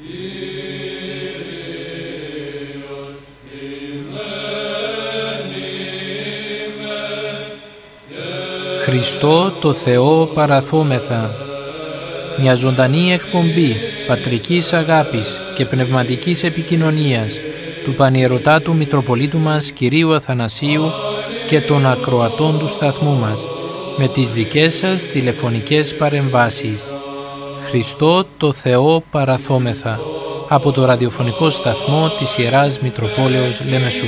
Χριστό το Θεό παραθόμεθα. Μια ζωντανή εκπομπή πατρικής αγάπης και πνευματικής επικοινωνίας του Πανιερωτάτου Μητροπολίτου μας Κυρίου Αθανασίου και των ακροατών του σταθμού μας, με τις δικές σας τηλεφωνικές παρεμβάσεις. Χριστό το Θεό παραθόμεθα, από το ραδιοφωνικό σταθμό της Ιεράς Μητροπόλεως Λεμεσού.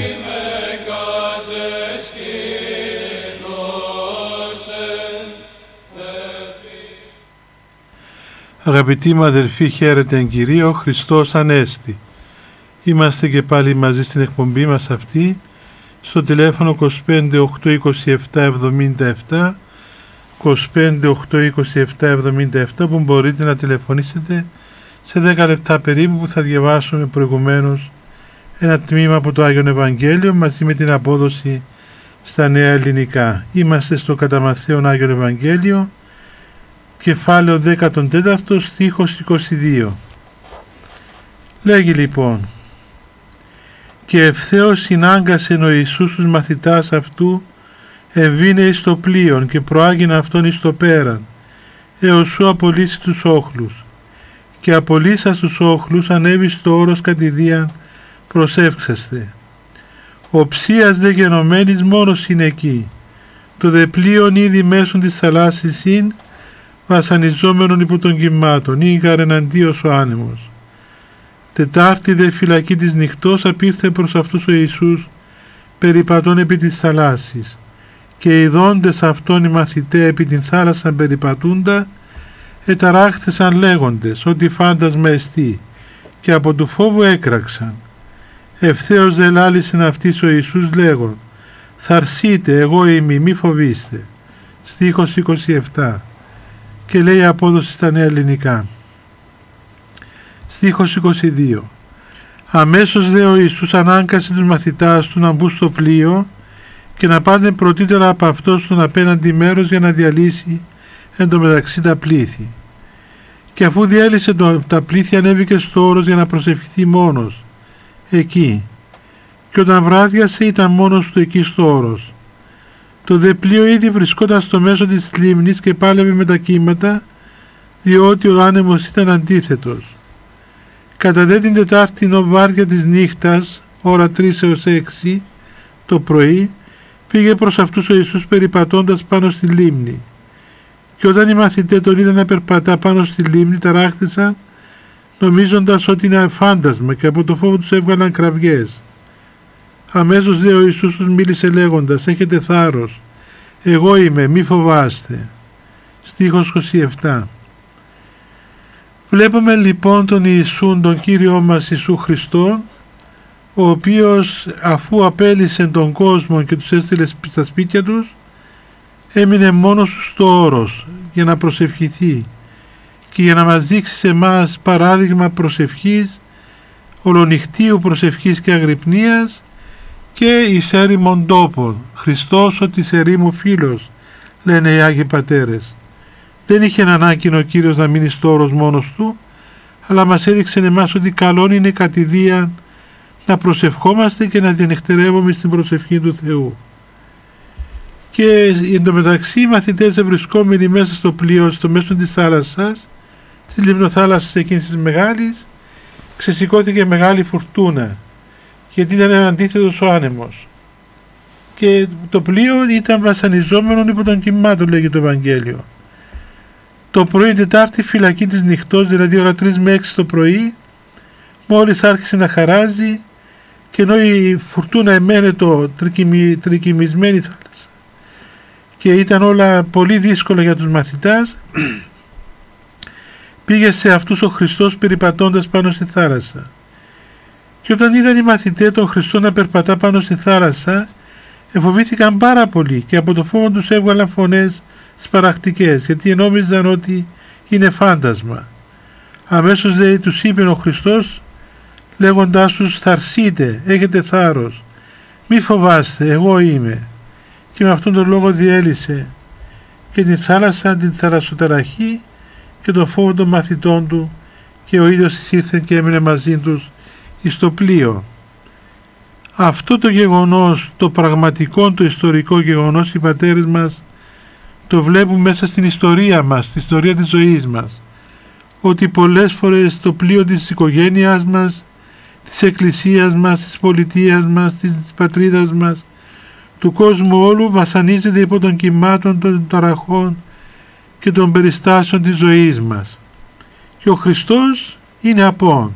Αγαπητοί μου αδελφοί, χαίρετε εν Κυρίω, Χριστός Ανέστη. Είμαστε και πάλι μαζί στην εκπομπή μας αυτή, στο τηλέφωνο 25 8 27 77, 25 8 27 77, που μπορείτε να τηλεφωνήσετε σε 10 λεπτά περίπου, που θα διαβάσουμε προηγουμένως ένα τμήμα από το Άγιον Ευαγγέλιο μαζί με την απόδοση στα νέα ελληνικά. Είμαστε στο κατά Μαθαίον Άγιον Ευαγγέλιο, κεφάλαιο 14, στίχος 22. Λέγει λοιπόν: «Και ευθέως συνάγκασεν ο Ιησούς τους μαθητάς αυτού, εμβήνε εις το πλοίον και προάγειν αυτόν εις το πέραν, έως σου απολύσει τους όχλους. Και απολύσας τους όχλους ανέβη στο όρος κατηδίαν προσεύξαστε. Ο ψίας δε γενομένης μόνος είναι εκεί, το δε πλοίον ήδη μέσον της θαλάσσης είναι, βασανιζόμενον υπό των κυμάτων, ήγαρ εναντίος ο άνεμος. Τετάρτη δε φυλακή της νυχτός απήρθε προς αυτούς ο Ιησούς, περιπατών επί της θαλάσσης, και ειδώντες αυτόν οι μαθηταί επί την θάλασσα περιπατούντα, εταράχθησαν λέγοντες ότι φάντασμα εστί, και από του φόβου έκραξαν. Ευθέως δε λάλησεν αυτής ο Ιησούς λέγον: «Θαρσείτε, εγώ είμαι, μη φοβήστε». Στίχος 27. Και λέει η απόδοση στα νέα ελληνικά. Στίχος 22. Αμέσως δε ο Ιησούς ανάγκασε τους μαθητάς του να μπουν στο πλοίο και να πάνε πρωτήτερα από αυτό στον απέναντι μέρος για να διαλύσει εν τω μεταξύ τα πλήθη. Και αφού διέλυσε τα πλήθη, ανέβηκε στο όρος για να προσευχηθεί μόνος εκεί. Και όταν βράδιασε ήταν μόνος του εκεί στο όρος. Το δε πλοίο ήδη βρισκόταν στο μέσο της λίμνης και πάλευε με τα κύματα, διότι ο άνεμος ήταν αντίθετος. Κατά δε την Τετάρτη βάρδια της νύχτας, ώρα 3 έως 6 το πρωί, πήγε προς αυτούς ο Ιησούς περιπατώντας πάνω στη λίμνη. Και όταν οι μαθητές τον είδαν να περπατά πάνω στη λίμνη, ταράχθησαν, νομίζοντας ότι είναι φάντασμα, και από το φόβο τους έβγαλαν κραυγές. Αμέσως δε ο Ιησούς τους μίλησε λέγοντας: «Έχετε θάρρος, εγώ είμαι, μη φοβάστε». Στίχος 27. Βλέπουμε λοιπόν τον Ιησούν, τον Κύριό μας Ιησού Χριστό, ο οποίος αφού απέλυσε τον κόσμο και τους έστειλε στα σπίτια τους, έμεινε μόνος του στο όρος για να προσευχηθεί και για να μας δείξει σε εμάς παράδειγμα προσευχής, ολονυχτίου προσευχής και αγρυπνίας και εις έρημον τόπων. Χριστός ο της ερήμου φίλος, λένε οι Άγιοι Πατέρες. Δεν είχε ανάγκη ο Κύριος να μείνει στο όρος μόνος του, αλλά μας έδειξε εμάς ότι καλόν είναι κατηδίαν να προσευχόμαστε και να διανυχτερεύουμε στην προσευχή του Θεού. Και εν τω μεταξύ οι μαθητές βρισκόμενοι μέσα στο πλοίο, στο μέσο της θάλασσας, της λιμνοθάλασσας εκείνης της μεγάλης, ξεσηκώθηκε μεγάλη φουρτούνα, γιατί ήταν αντίθετος ο άνεμος. Και το πλοίο ήταν βασανιζόμενο υπό των κυμάτων, λέγει το Ευαγγέλιο. Το πρωί Τετάρτη φυλακή της νυχτός, δηλαδή ώρα 3 με 6 το πρωί, μόλις άρχισε να χαράζει, και ενώ η φουρτούνα εμένε το τρικυμισμένη θάλασσα και ήταν όλα πολύ δύσκολα για τους μαθητάς, πήγε σε αυτούς ο Χριστός περιπατώντας πάνω στη θάλασσα. Και όταν είδαν οι μαθητές τον Χριστό να περπατά πάνω στη θάλασσα, εφοβήθηκαν πάρα πολύ και από το φόβο τους έβγαλαν φωνές σπαραχτικές, γιατί νόμιζαν ότι είναι φάντασμα. Αμέσως δε τους είπε ο Χριστός, λέγοντάς τους: «Θαρσείτε, έχετε θάρρος, μη φοβάστε, εγώ είμαι». Και με αυτόν τον λόγο διέλυσε και την θάλασσα, την θαλασσοταραχή και τον φόβο των μαθητών του, και ο ίδιος εισήλθε και έμεινε μαζί τους εις το πλοίο. Αυτό το γεγονός, το πραγματικό, το ιστορικό γεγονός, οι πατέρες μας το βλέπουν μέσα στην ιστορία μας, στην ιστορία της ζωής μας, ότι πολλές φορές το πλοίο της οικογένειάς μας, της εκκλησίας μας, της πολιτείας μας, της πατρίδας μας, του κόσμου όλου βασανίζεται υπό των κυμάτων, των ταραχών και των περιστάσεων της ζωής μας. Και ο Χριστός είναι απόν.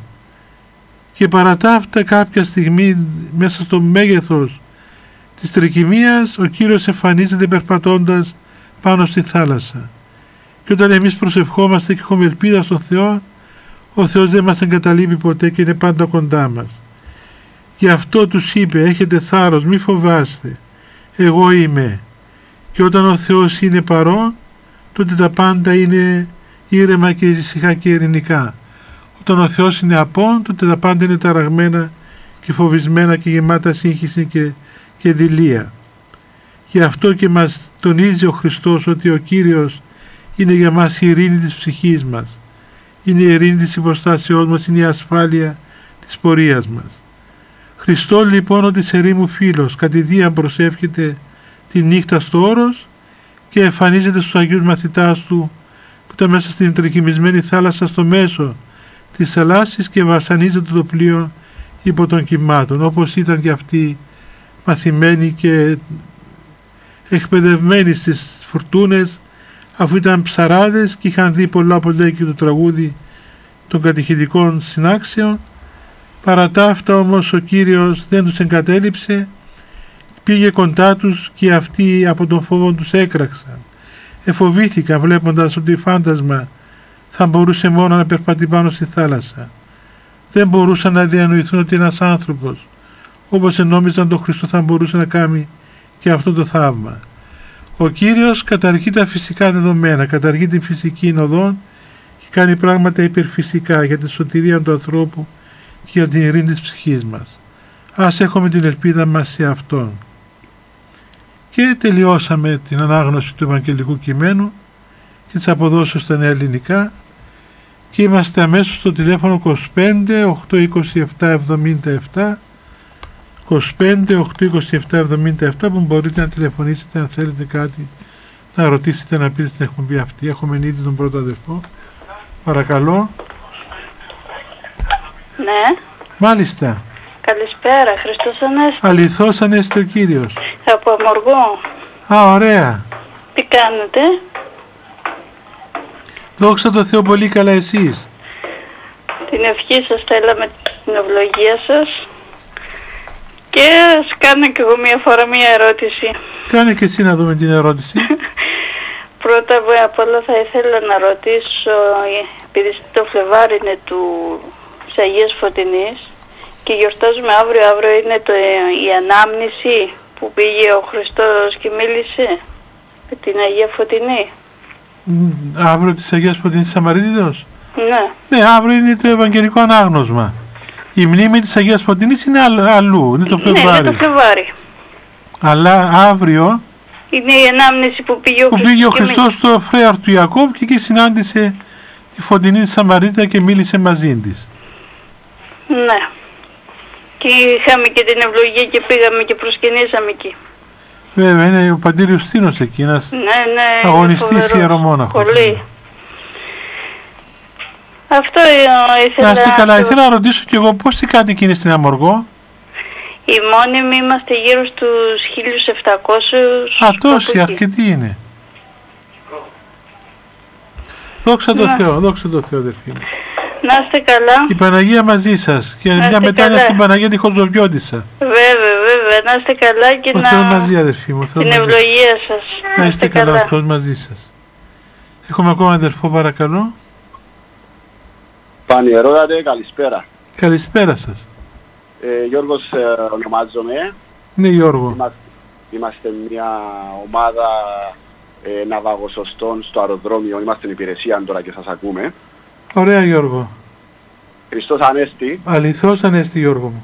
Και παρά τα αυτά κάποια στιγμή μέσα στο μέγεθος της τρικυμίας ο Κύριος εμφανίζεται περπατώντας πάνω στη θάλασσα. Και όταν εμείς προσευχόμαστε και έχουμε ελπίδα στον Θεό, ο Θεός δεν μας εγκαταλείπει ποτέ και είναι πάντα κοντά μας. Γι' αυτό τους είπε, έχετε θάρρος, μη φοβάστε, εγώ είμαι. Και όταν ο Θεός είναι παρόν, τότε τα πάντα είναι ήρεμα και ησυχά και ειρηνικά. Όταν ο Θεός είναι απόν, τότε τα πάντα είναι ταραγμένα και φοβισμένα και γεμάτα σύγχυση και δειλία. Γι' αυτό και μας τονίζει ο Χριστός ότι ο Κύριος είναι για μας η ειρήνη της ψυχής μας. Είναι η ειρήνη της υποστάσεώς μας, είναι η ασφάλεια της πορείας μας. Χριστό λοιπόν ο της ερήμου φίλος κατηδίαν προσεύχεται τη νύχτα στο όρος και εμφανίζεται στους Αγίους μαθητάς του που ήταν μέσα στην τρικυμισμένη θάλασσα στο μέσο της θαλάσσης και βασανίζεται το πλοίο υπό των κυμάτων, όπως ήταν και αυτοί μαθημένοι και εκπαιδευμένοι στις φουρτούνες, αφού ήταν ψαράδες και είχαν δει πολλά από λέει και το τραγούδι των κατηχητικών συνάξεων. Παρά τα αυτά όμως ο Κύριος δεν τους εγκατέλειψε, πήγε κοντά τους και αυτοί από τον φόβο τους έκραξαν. Εφοβήθηκαν βλέποντας ότι φάντασμα θα μπορούσε μόνο να περπατεί πάνω στη θάλασσα. Δεν μπορούσαν να διανοηθούν ότι ένας άνθρωπος, όπως νόμιζαν τον Χριστό, θα μπορούσε να κάνει και αυτό το θαύμα. Ο Κύριος καταργεί τα φυσικά δεδομένα, καταργεί την φυσική οδόν και κάνει πράγματα υπερφυσικά για τη σωτηρία του ανθρώπου και για την ειρήνη της ψυχής μας. Ας έχουμε την ελπίδα μας σε Αυτόν. Και τελειώσαμε την ανάγνωση του Ευαγγελικού κειμένου και τις αποδόσεις στα νέα ελληνικά και είμαστε αμέσως στο τηλέφωνο 25 827 77 25 827 77 που μπορείτε να τηλεφωνήσετε αν θέλετε κάτι να ρωτήσετε, να πείτε στην εκπομπή αυτή. Έχουμε ήδη τον πρώτο αδερφό. Παρακαλώ. Ναι. Μάλιστα. Καλησπέρα, Χριστός Ανέστη. Αληθώς Ανέστη ο Κύριος. Από Αμοργό. Α, ωραία. Τι κάνετε? Δόξα τω Θεώ, πολύ καλά εσείς. Την ευχή σας θέλαμε, την ευλογία σας. Και ας κάνω και εγώ μία φορά μία ερώτηση. Κάνε και εσύ να δούμε την ερώτηση. Πρώτα απ' όλα θα ήθελα να ρωτήσω, επειδή το Φλεβάρι είναι της Αγίας Φωτεινής και γιορτάζουμε αύριο είναι η ανάμνηση που πήγε ο Χριστός και μίλησε με την Αγία Φωτεινή. Αύριο της Αγίας Φωτεινής της Σαμαρίτιδος. Ναι. Ναι, αύριο είναι το Ευαγγελικό Ανάγνωσμα. Η μνήμη της Αγίας Φωτεινής είναι αλλού, είναι το Φλεβάρι. Ναι, είναι το Φλεβάρι. Αλλά αύριο είναι η ανάμνηση που πήγε ο Χριστός στο φρέαρ του Ιακώβ και εκεί συνάντησε τη Φωτεινή της Σαμαρίτιδα και μίλησε μαζί της. Ναι. Και είχαμε και την ευλογία και πήγαμε και προσκυνήσαμε εκεί. Βέβαια, είναι ο πατήρ Ιουστίνος εκεί, ένας αγωνιστής ιερομόναχος. Πολύ. Αυτό ήθελα... Να είστε καλά, ήθελα να ρωτήσω κι εγώ πόσοι κάτοικοι είναι στην Αμοργό. Οι μόνιμοι είμαστε γύρω στους 1.700. Α, τόσοι, αρκετοί είναι. Δόξα τω Θεώ, δόξα τω Θεώ, αδερφοί μου. Να είστε καλά. Η Παναγία μαζί σας και μια μετάνοια στην Παναγία τη Χωζοβιώτισσα. Βέβαια, να είστε καλά και ο Θεός μαζί, αδερφοί μου. Την ευλογία σας. Να είστε καλά, ο Θεός μαζί σας. Έχουμε ακόμα αδερφό, παρακαλώ. Πανιερότατε, καλησπέρα. Καλησπέρα σας. Γιώργος ονομάζομαι. Ναι, Γιώργο. Είμαστε μια ομάδα ναυαγοσωστών στο αεροδρόμιο. Είμαστε στην υπηρεσία τώρα και σας ακούμε. Ωραία, Γιώργο. Χριστός Ανέστη. Αληθώς Ανέστη, Γιώργο μου.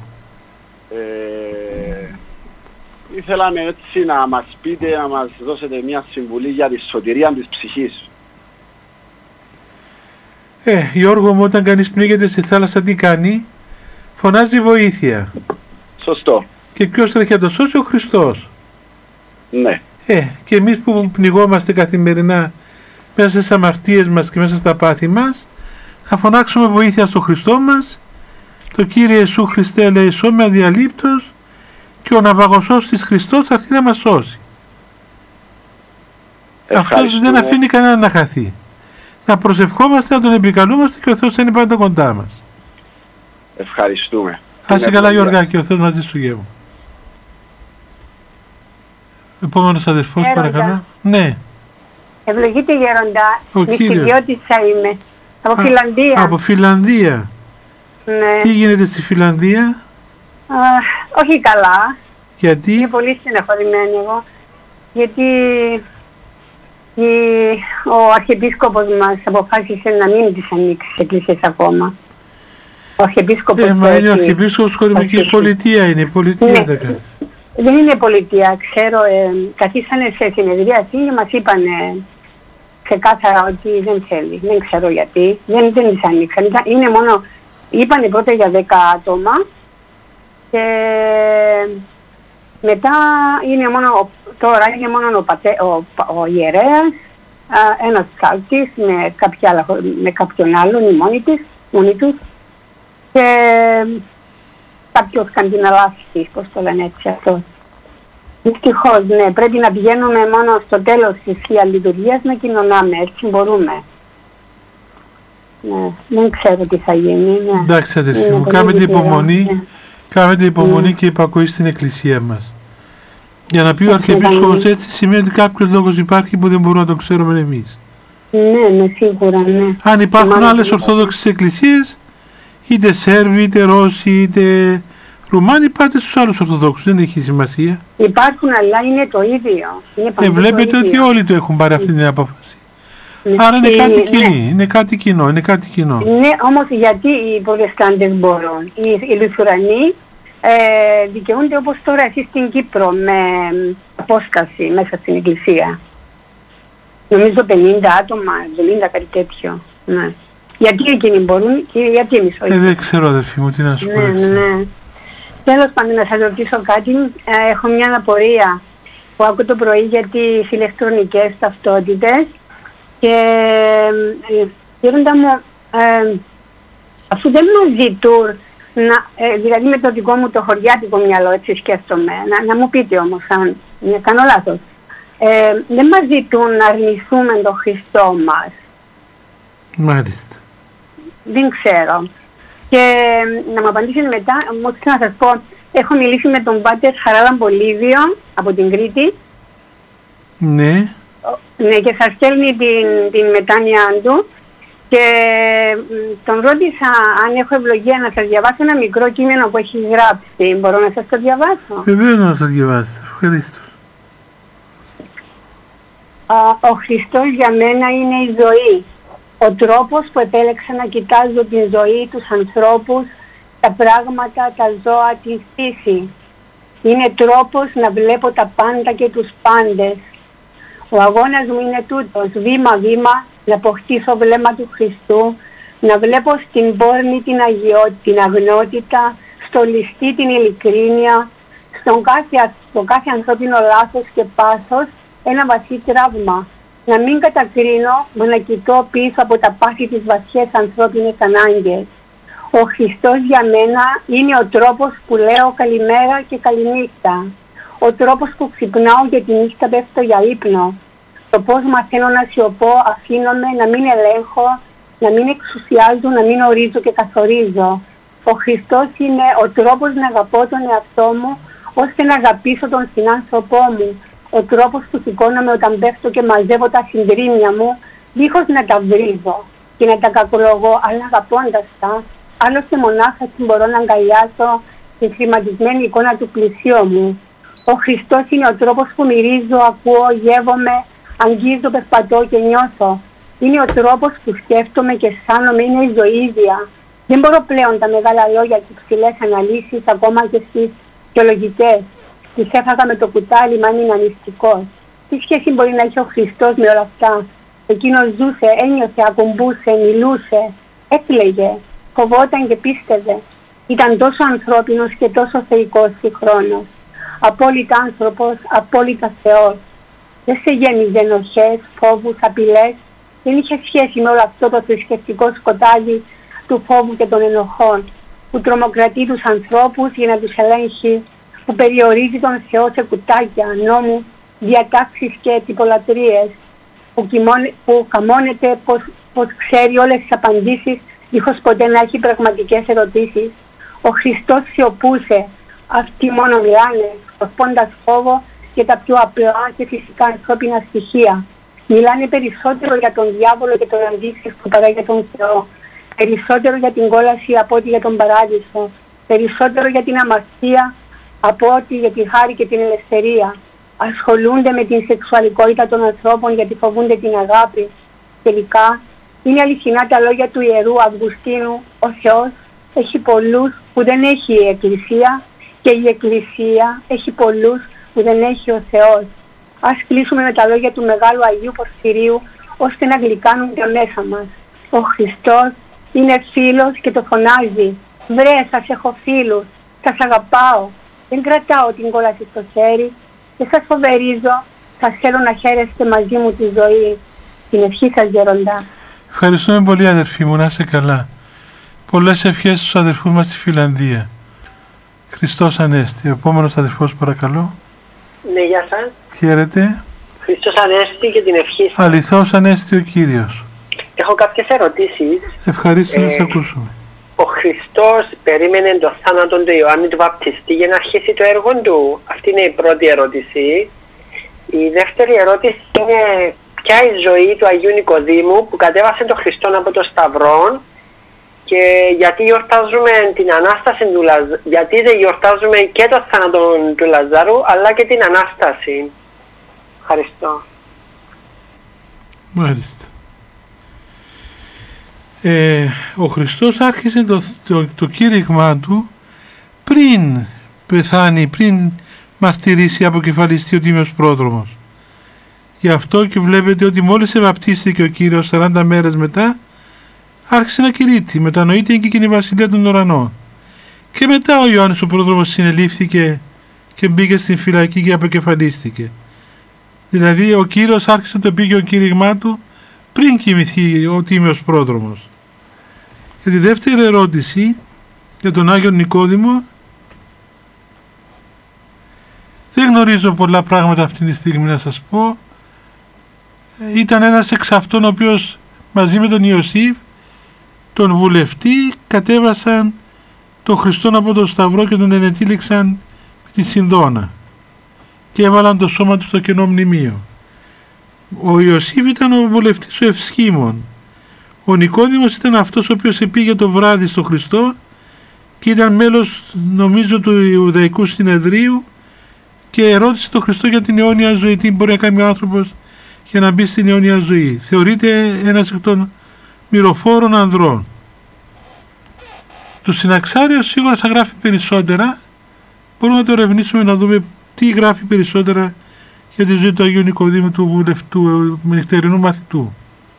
Ήθελαμε έτσι να μας πείτε, να μας δώσετε μια συμβουλή για τη σωτηρία της ψυχής. Γιώργο μου, όταν κανείς πνίγεται στη θάλασσα τι κάνει? Φωνάζει βοήθεια. Σωστό. Και ποιος τρέχει να το σώσει? Ο Χριστός. Ναι. Και εμείς που πνιγόμαστε καθημερινά μέσα στις αμαρτίες μας και μέσα στα πάθη μας, θα φωνάξουμε βοήθεια στο Χριστό μας, το Κύριε Ιησού Χριστέ ελεησό με αδιαλείπτος, και ο ναυαγωσός της Χριστός θα έρθει να μας σώσει. Αυτός δεν αφήνει κανένα να χαθεί. Να προσευχόμαστε, να τον επικαλούμαστε και ο Θεός θα είναι πάντα κοντά μας. Ευχαριστούμε. Άσε καλά Γιώργακη, ο Θεός μαζί σου γεύω. Επόμενος αδερφός, παρακαλώ. Ναι. Ευλογείτε γέροντα. Ο Κύριος. Νηστιδιώτησα είμαι. Από Φιλανδία. Από Φιλανδία. Ναι. Τι γίνεται στη Φιλανδία? Όχι καλά. Γιατί? Είμαι πολύ στεναχωρημένη εγώ. Γιατί ο Αρχιεπίσκοπος μας αποφάσισε να μην τις ανοίξει τις εκκλησίες ακόμα. Ο Αρχιεπίσκοπος... Μα είναι ο Αρχιεπίσκοπος χωριμική πολιτεία, είναι η πολιτεία. Ναι. Δεν είναι πολιτεία, ξέρω. Καθίσανε σε συνεδρίαση και μας είπανε ξεκάθαρα ότι δεν θέλει. Δεν ξέρω γιατί. Δεν τις ανοίξαν. Είναι μόνο... Είπανε πρώτα για 10 άτομα και μετά είναι μόνο, τώρα είναι μόνο ο ιερέας, ένας ψάλτης με κάποιον άλλον, η μόνη τους και κάποιος σκανδιναλάστης, πώς το λένε έτσι αυτό. Δυστυχώς, ναι, πρέπει να πηγαίνουμε μόνο στο τέλος της Θείας Λειτουργίας να κοινωνάμε, έτσι μπορούμε. Ναι, δεν ξέρω τι θα γίνει. Ναι. Εντάξει αδερφοί μου, κάνετε υπομονή, και υπακοή στην εκκλησία μας. Για να πει ο Αρχιεπίσκοπος έτσι σημαίνει ότι κάποιος λόγος υπάρχει που δεν μπορούμε να τον ξέρουμε εμείς. Ναι, σίγουρα, ναι. Αν υπάρχουν άλλες ορθόδοξες εκκλησίες, είτε Σέρβοι, είτε Ρώσοι, είτε Ρουμάνοι, πάτε στους άλλους Ορθοδόξους, δεν έχει σημασία. Υπάρχουν, αλλά είναι το ίδιο. Βλέπετε ότι όλοι το έχουν πάρει αυτή την απόφαση. Άρα είναι κάτι κοινό, είναι κάτι κοινό. Ναι, όμως γιατί οι Προτεστάντες μπορούν, οι Λουθουρανοί δικαιούνται όπως τώρα εσείς στην Κύπρο με απόσκαση μέσα στην εκκλησία. Νομίζω 50 άτομα, 70 κάτι τέτοιο. Ναι. Γιατί εκείνοι μπορούν και γιατί εμείς όχι? Δεν ξέρω αδερφοί μου, τι να σου πω. Ναι. Τέλος πάντων, να σας ρωτήσω κάτι. Έχω μια απορία που άκου το πρωί για τις ηλεκτρονικές ταυτότητες και γέροντα μου, αφού δεν μας ζητούν, δηλαδή με το δικό μου το χωριάτικο μυαλό, έτσι σκέφτομαι, να μου πείτε όμως αν κάνω λάθος, δεν μας ζητούν να αρνηθούμε τον Χριστό μας. Μάλιστα. Δεν ξέρω. Και να μου απαντήσετε μετά, όμως να σας πω, έχω μιλήσει με τον Πάτερ Χαράλαμπο Πολύβιο από την Κρήτη. Ναι. Ναι, και σας στέλνει την μετάνοια του και τον ρώτησα αν έχω ευλογία να σας διαβάσω ένα μικρό κείμενο που έχει γράψει. Μπορώ να σας το διαβάσω? Βεβαίως να το διαβάσω. Ευχαριστώ. Ο Χριστός για μένα είναι η ζωή. Ο τρόπος που επέλεξα να κοιτάζω την ζωή, τους ανθρώπους, τα πράγματα, τα ζώα, τη φύση. Είναι τρόπος να βλέπω τα πάντα και τους πάντες. Ο αγώνας μου είναι τούτος, βήμα-βήμα, να αποκτήσω βλέμμα του Χριστού, να βλέπω στην πόρνη την αγνότητα, στο ληστή την ειλικρίνεια, στο κάθε ανθρώπινο λάθος και πάθος ένα βαθύ τραύμα. Να μην κατακρίνω, μα να κοιτώ πίσω από τα πάθη της βαθιές ανθρώπινες ανάγκες. Ο Χριστός για μένα είναι ο τρόπος που λέω καλημέρα και καληνύχτα. Ο τρόπος που ξυπνάω και τη νύχτα πέφτω για ύπνο. Το πώς μαθαίνω να σιωπώ, αφήνομαι, να μην ελέγχω, να μην εξουσιάζω, να μην ορίζω και καθορίζω. Ο Χριστός είναι ο τρόπος να αγαπώ τον εαυτό μου, ώστε να αγαπήσω τον συνάνθρωπό μου. Ο τρόπος που σηκώνομαι όταν πέφτω και μαζεύω τα συντρίμμια μου, δίχως να τα βρίζω και να τα κακολογώ, αλλά αγαπώντας τα, άλλωστε μονάχα έτσι μπορώ να αγκαλιάσω τη χρηματισμένη εικόνα του πλησίου μου. Ο Χριστός είναι ο τρόπος που μυρίζω, ακούω, γεύομαι, αγγίζω, περπατώ και νιώθω. Είναι ο τρόπος που σκέφτομαι και αισθάνομαι, είναι η ζωή ίδια. Δεν μπορώ πλέον τα μεγάλα λόγια και ψηλές αναλύσεις, ακόμα και στις θεολογικές. Τις έφαγα με το κουτάλι, μα είναι ανιστικός. Τι σχέση μπορεί να έχει ο Χριστός με όλα αυτά? Εκείνος ζούσε, ένιωθε, ακουμπούσε, μιλούσε, έκλαιγε, φοβόταν και πίστευε. Ήταν τόσο ανθρώπινος και τόσο θεϊκός συγχρόνως. Απόλυτα άνθρωπος, απόλυτα Θεός. Δεν σε γέμιζε ενοχές, φόβους, απειλές. Δεν είχε σχέση με όλο αυτό το θρησκευτικό σκοτάδι του φόβου και των ενοχών, που τρομοκρατεί τους ανθρώπους για να τους ελέγχει, που περιορίζει τον Θεό σε κουτάκια, νόμους, διατάξεις και τυπολατρίες, που καμώνεται πως ξέρει όλες τις απαντήσεις, δίχως ποτέ να έχει πραγματικές ερωτήσεις. Ο Χριστός σιωπούσε. Αυτοί μόνο μιλάνε, σκορπώντας φόβο για τα πιο απλά και φυσικά ανθρώπινα στοιχεία. Μιλάνε περισσότερο για τον διάβολο και τον αντίξυστο παρά για τον Θεό. Περισσότερο για την κόλαση από ότι για τον παράδεισο. Περισσότερο για την αμαρτία από ότι για τη χάρη και την ελευθερία. Ασχολούνται με την σεξουαλικότητα των ανθρώπων γιατί φοβούνται την αγάπη. Τελικά, είναι αληθινά τα λόγια του Ιερού Αυγουστίνου: ο Θεός έχει πολλούς που δεν έχει η Εκκλησία και η Εκκλησία έχει πολλούς που δεν έχει ο Θεός. Ας κλείσουμε με τα λόγια του Μεγάλου Αγίου Πορφυρίου ώστε να γλυκάνουν τα μέσα μας. Ο Χριστός είναι φίλος και το φωνάζει: βρε, σας έχω φίλους, σας αγαπάω. Δεν κρατάω την κόλαση στο χέρι, δεν σας φοβερίζω, σας θέλω να χαίρεστε μαζί μου τη ζωή. Την ευχή σας, Γέροντα. Ευχαριστούμε πολύ, αδερφοί μου, να είστε καλά. Πολλές ευχές στους αδερφούς μας στη Φιλανδία. Χριστός Ανέστη. Ο επόμενος αδερφός, παρακαλώ. Ναι, γεια σας. Χαίρετε. Χριστός Ανέστη και την ευχή σας. Αληθώς Ανέστη ο Κύριος. Έχω κάποιες ερωτήσεις. Ευχαρίστω να σας ακούσουμε. Ο Χριστός περίμενε το θάνατο του Ιωάννη του Βαπτιστή για να αρχίσει το έργο του. Αυτή είναι η πρώτη ερώτηση. Η δεύτερη ερώτηση είναι ποια η ζωή του Αγίου Νικοδήμου που κατέβασε τον Χριστόν από το Σταυρό και γιατί γιορτάζουμε την Ανάσταση του Λαζάρου, γιατί δεν γιορτάζουμε και το θάνατο του Λαζάρου αλλά και την Ανάσταση. Ευχαριστώ. Μάλιστα. Ο Χριστός άρχισε το κήρυγμά του πριν πεθάνει, πριν μαρτυρήσει, αποκεφαλιστεί ο Τίμιος Πρόδρομος. Γι' αυτό και βλέπετε ότι μόλις ευαπτίστηκε ο Κύριος 40 μέρες μετά, άρχισε να κηρύττει, μετανοείται και εκείνη η Βασιλεία των Ουρανών. Και μετά ο Ιωάννης ο Πρόδρομος συνελήφθηκε και μπήκε στην φυλακή και αποκεφαλίστηκε. Δηλαδή ο Κύριος άρχισε το επίγειο κήρυγμά του πριν κοιμηθεί ο Τίμιος Πρόδρομος. Για τη δεύτερη ερώτηση για τον Άγιο Νικόδημο, δεν γνωρίζω πολλά πράγματα αυτή τη στιγμή να σας πω. Ήταν ένας εξ αυτών ο οποίος μαζί με τον Ιωσήφ, τον βουλευτή, κατέβασαν τον Χριστόν από τον Σταυρό και τον ενετήληξαν με τη Συνδόνα και έβαλαν το σώμα του στο κενό μνημείο. Ο Ιωσήφ ήταν ο βουλευτής ο Ευσχήμων. Ο Νικόδημος ήταν αυτός ο οποίος επήγε το βράδυ στο Χριστό και ήταν μέλος, νομίζω, του Ιουδαϊκού Συνεδρίου και ρώτησε τον Χριστό για την αιώνια ζωή. Τι μπορεί να κάνει ο άνθρωπος για να μπει στην αιώνια ζωή. Θεωρείται ένας εκ των μυροφόρων ανδρών. Το Συναξάριο σίγουρα θα γράφει περισσότερα. Μπορούμε να το ερευνήσουμε να δούμε τι γράφει περισσότερα για τη ζωή του Αγίου Νικοδήμου, του βουλευτού, νυχτερινού μαθητού.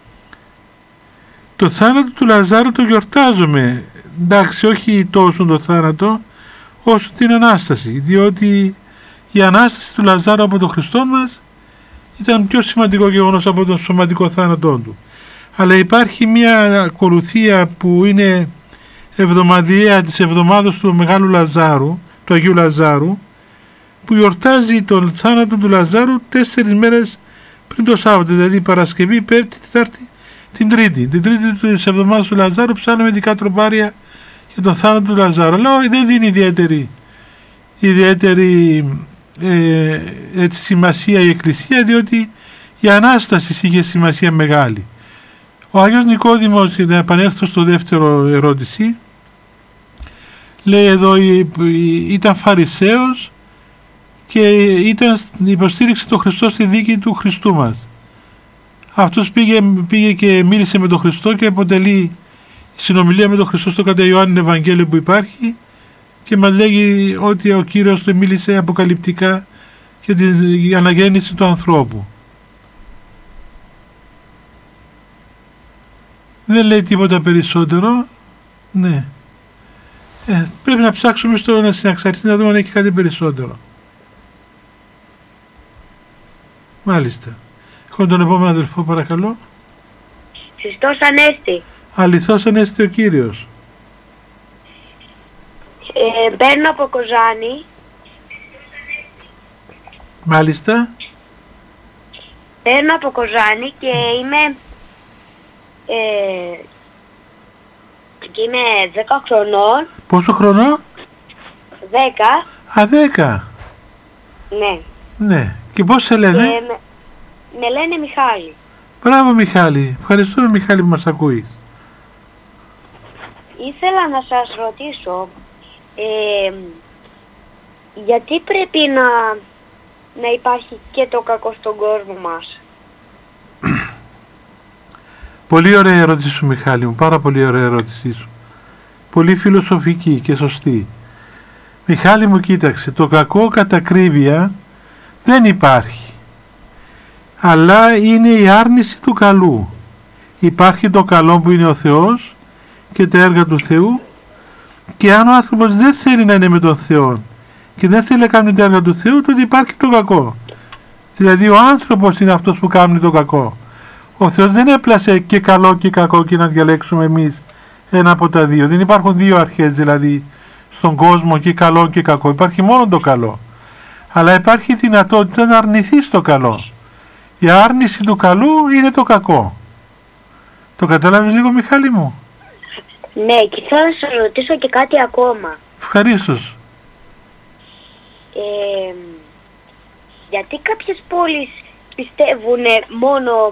Το θάνατο του Λαζάρου το γιορτάζουμε. Εντάξει, όχι τόσο το θάνατο όσο την Ανάσταση, διότι η Ανάσταση του Λαζάρου από τον Χριστό μας ήταν πιο σημαντικό γεγονός από τον σωματικό θάνατό του. Αλλά υπάρχει μια ακολουθία που είναι εβδομαδιαία της εβδομάδος του Μεγάλου Λαζάρου, του Αγίου Λαζάρου, που γιορτάζει τον θάνατο του Λαζάρου 4 μέρες πριν το Σάββατο, δηλαδή Παρασκευή, Πέμπτη, Τετάρτη, την Τρίτη. Την Τρίτη της εβδομάδας του Λαζάρου ψάλουμε ειδικά τροπάρια για τον θάνατο του Λαζάρου. Αλλά δεν δίνει ιδιαίτερη έτσι, σημασία η Εκκλησία, διότι η Ανάσταση είχε σημασία μεγάλη. Ο Άγιος Νικόδημος, για να επανέλθω στο δεύτερο ερώτηση, λέει εδώ ήταν Φαρισαίος και υποστήριξε τον Χριστό στη δίκη του Χριστού μας. Αυτός πήγε και μίλησε με τον Χριστό και αποτελεί συνομιλία με τον Χριστό στο κατά Ιωάννη Ευαγγέλιο που υπάρχει και μας λέγει ότι ο Κύριος του μίλησε αποκαλυπτικά για την αναγέννηση του ανθρώπου. Δεν λέει τίποτα περισσότερο. Ναι. Πρέπει να ψάξουμε στο συναξαρτή να δούμε αν έχει κάτι περισσότερο. Μάλιστα. Έχω τον επόμενο αδελφό, παρακαλώ. Χριστός Ανέστη. Αληθώς Ανέστη ο Κύριος. Παίρνω από Κοζάνη. Μάλιστα. Παίρνω από Κοζάνη και είμαι 10 χρονών. Πόσο χρονών? 10. Α, 10. Ναι. Ναι. Και πώς σε λένε? Με λένε Μιχάλη. Μπράβο Μιχάλη. Ευχαριστούμε Μιχάλη που μας ακούεις. Ήθελα να σας ρωτήσω, γιατί πρέπει να υπάρχει και το κακό στον κόσμο μας? Πολύ ωραία ερώτηση σου Μιχάλη μου, πάρα πολύ ωραία ερώτησή σου. Πολύ φιλοσοφική και σωστή. Μιχάλη μου, κοίταξε, το κακό κατά ακρίβεια δεν υπάρχει. Αλλά είναι η άρνηση του καλού. Υπάρχει το καλό που είναι ο Θεός και τα έργα του Θεού, και αν ο άνθρωπος δεν θέλει να είναι με τον Θεό και δεν θέλει να κάνει τα έργα του Θεού, τότε υπάρχει το κακό. Δηλαδή ο άνθρωπος είναι αυτός που κάνει το κακό. Ο Θεός δεν έπλασε και καλό και κακό και να διαλέξουμε εμείς ένα από τα δύο. Δεν υπάρχουν δύο αρχές δηλαδή στον κόσμο, και καλό και κακό. Υπάρχει μόνο το καλό. Αλλά υπάρχει δυνατότητα να αρνηθείς το καλό. Η άρνηση του καλού είναι το κακό. Το κατάλαβες λίγο Μιχάλη μου? Ναι, και θέλω να σας ρωτήσω και κάτι ακόμα. Ευχαρίστως. Γιατί κάποιες πόλεις πιστεύουν μόνο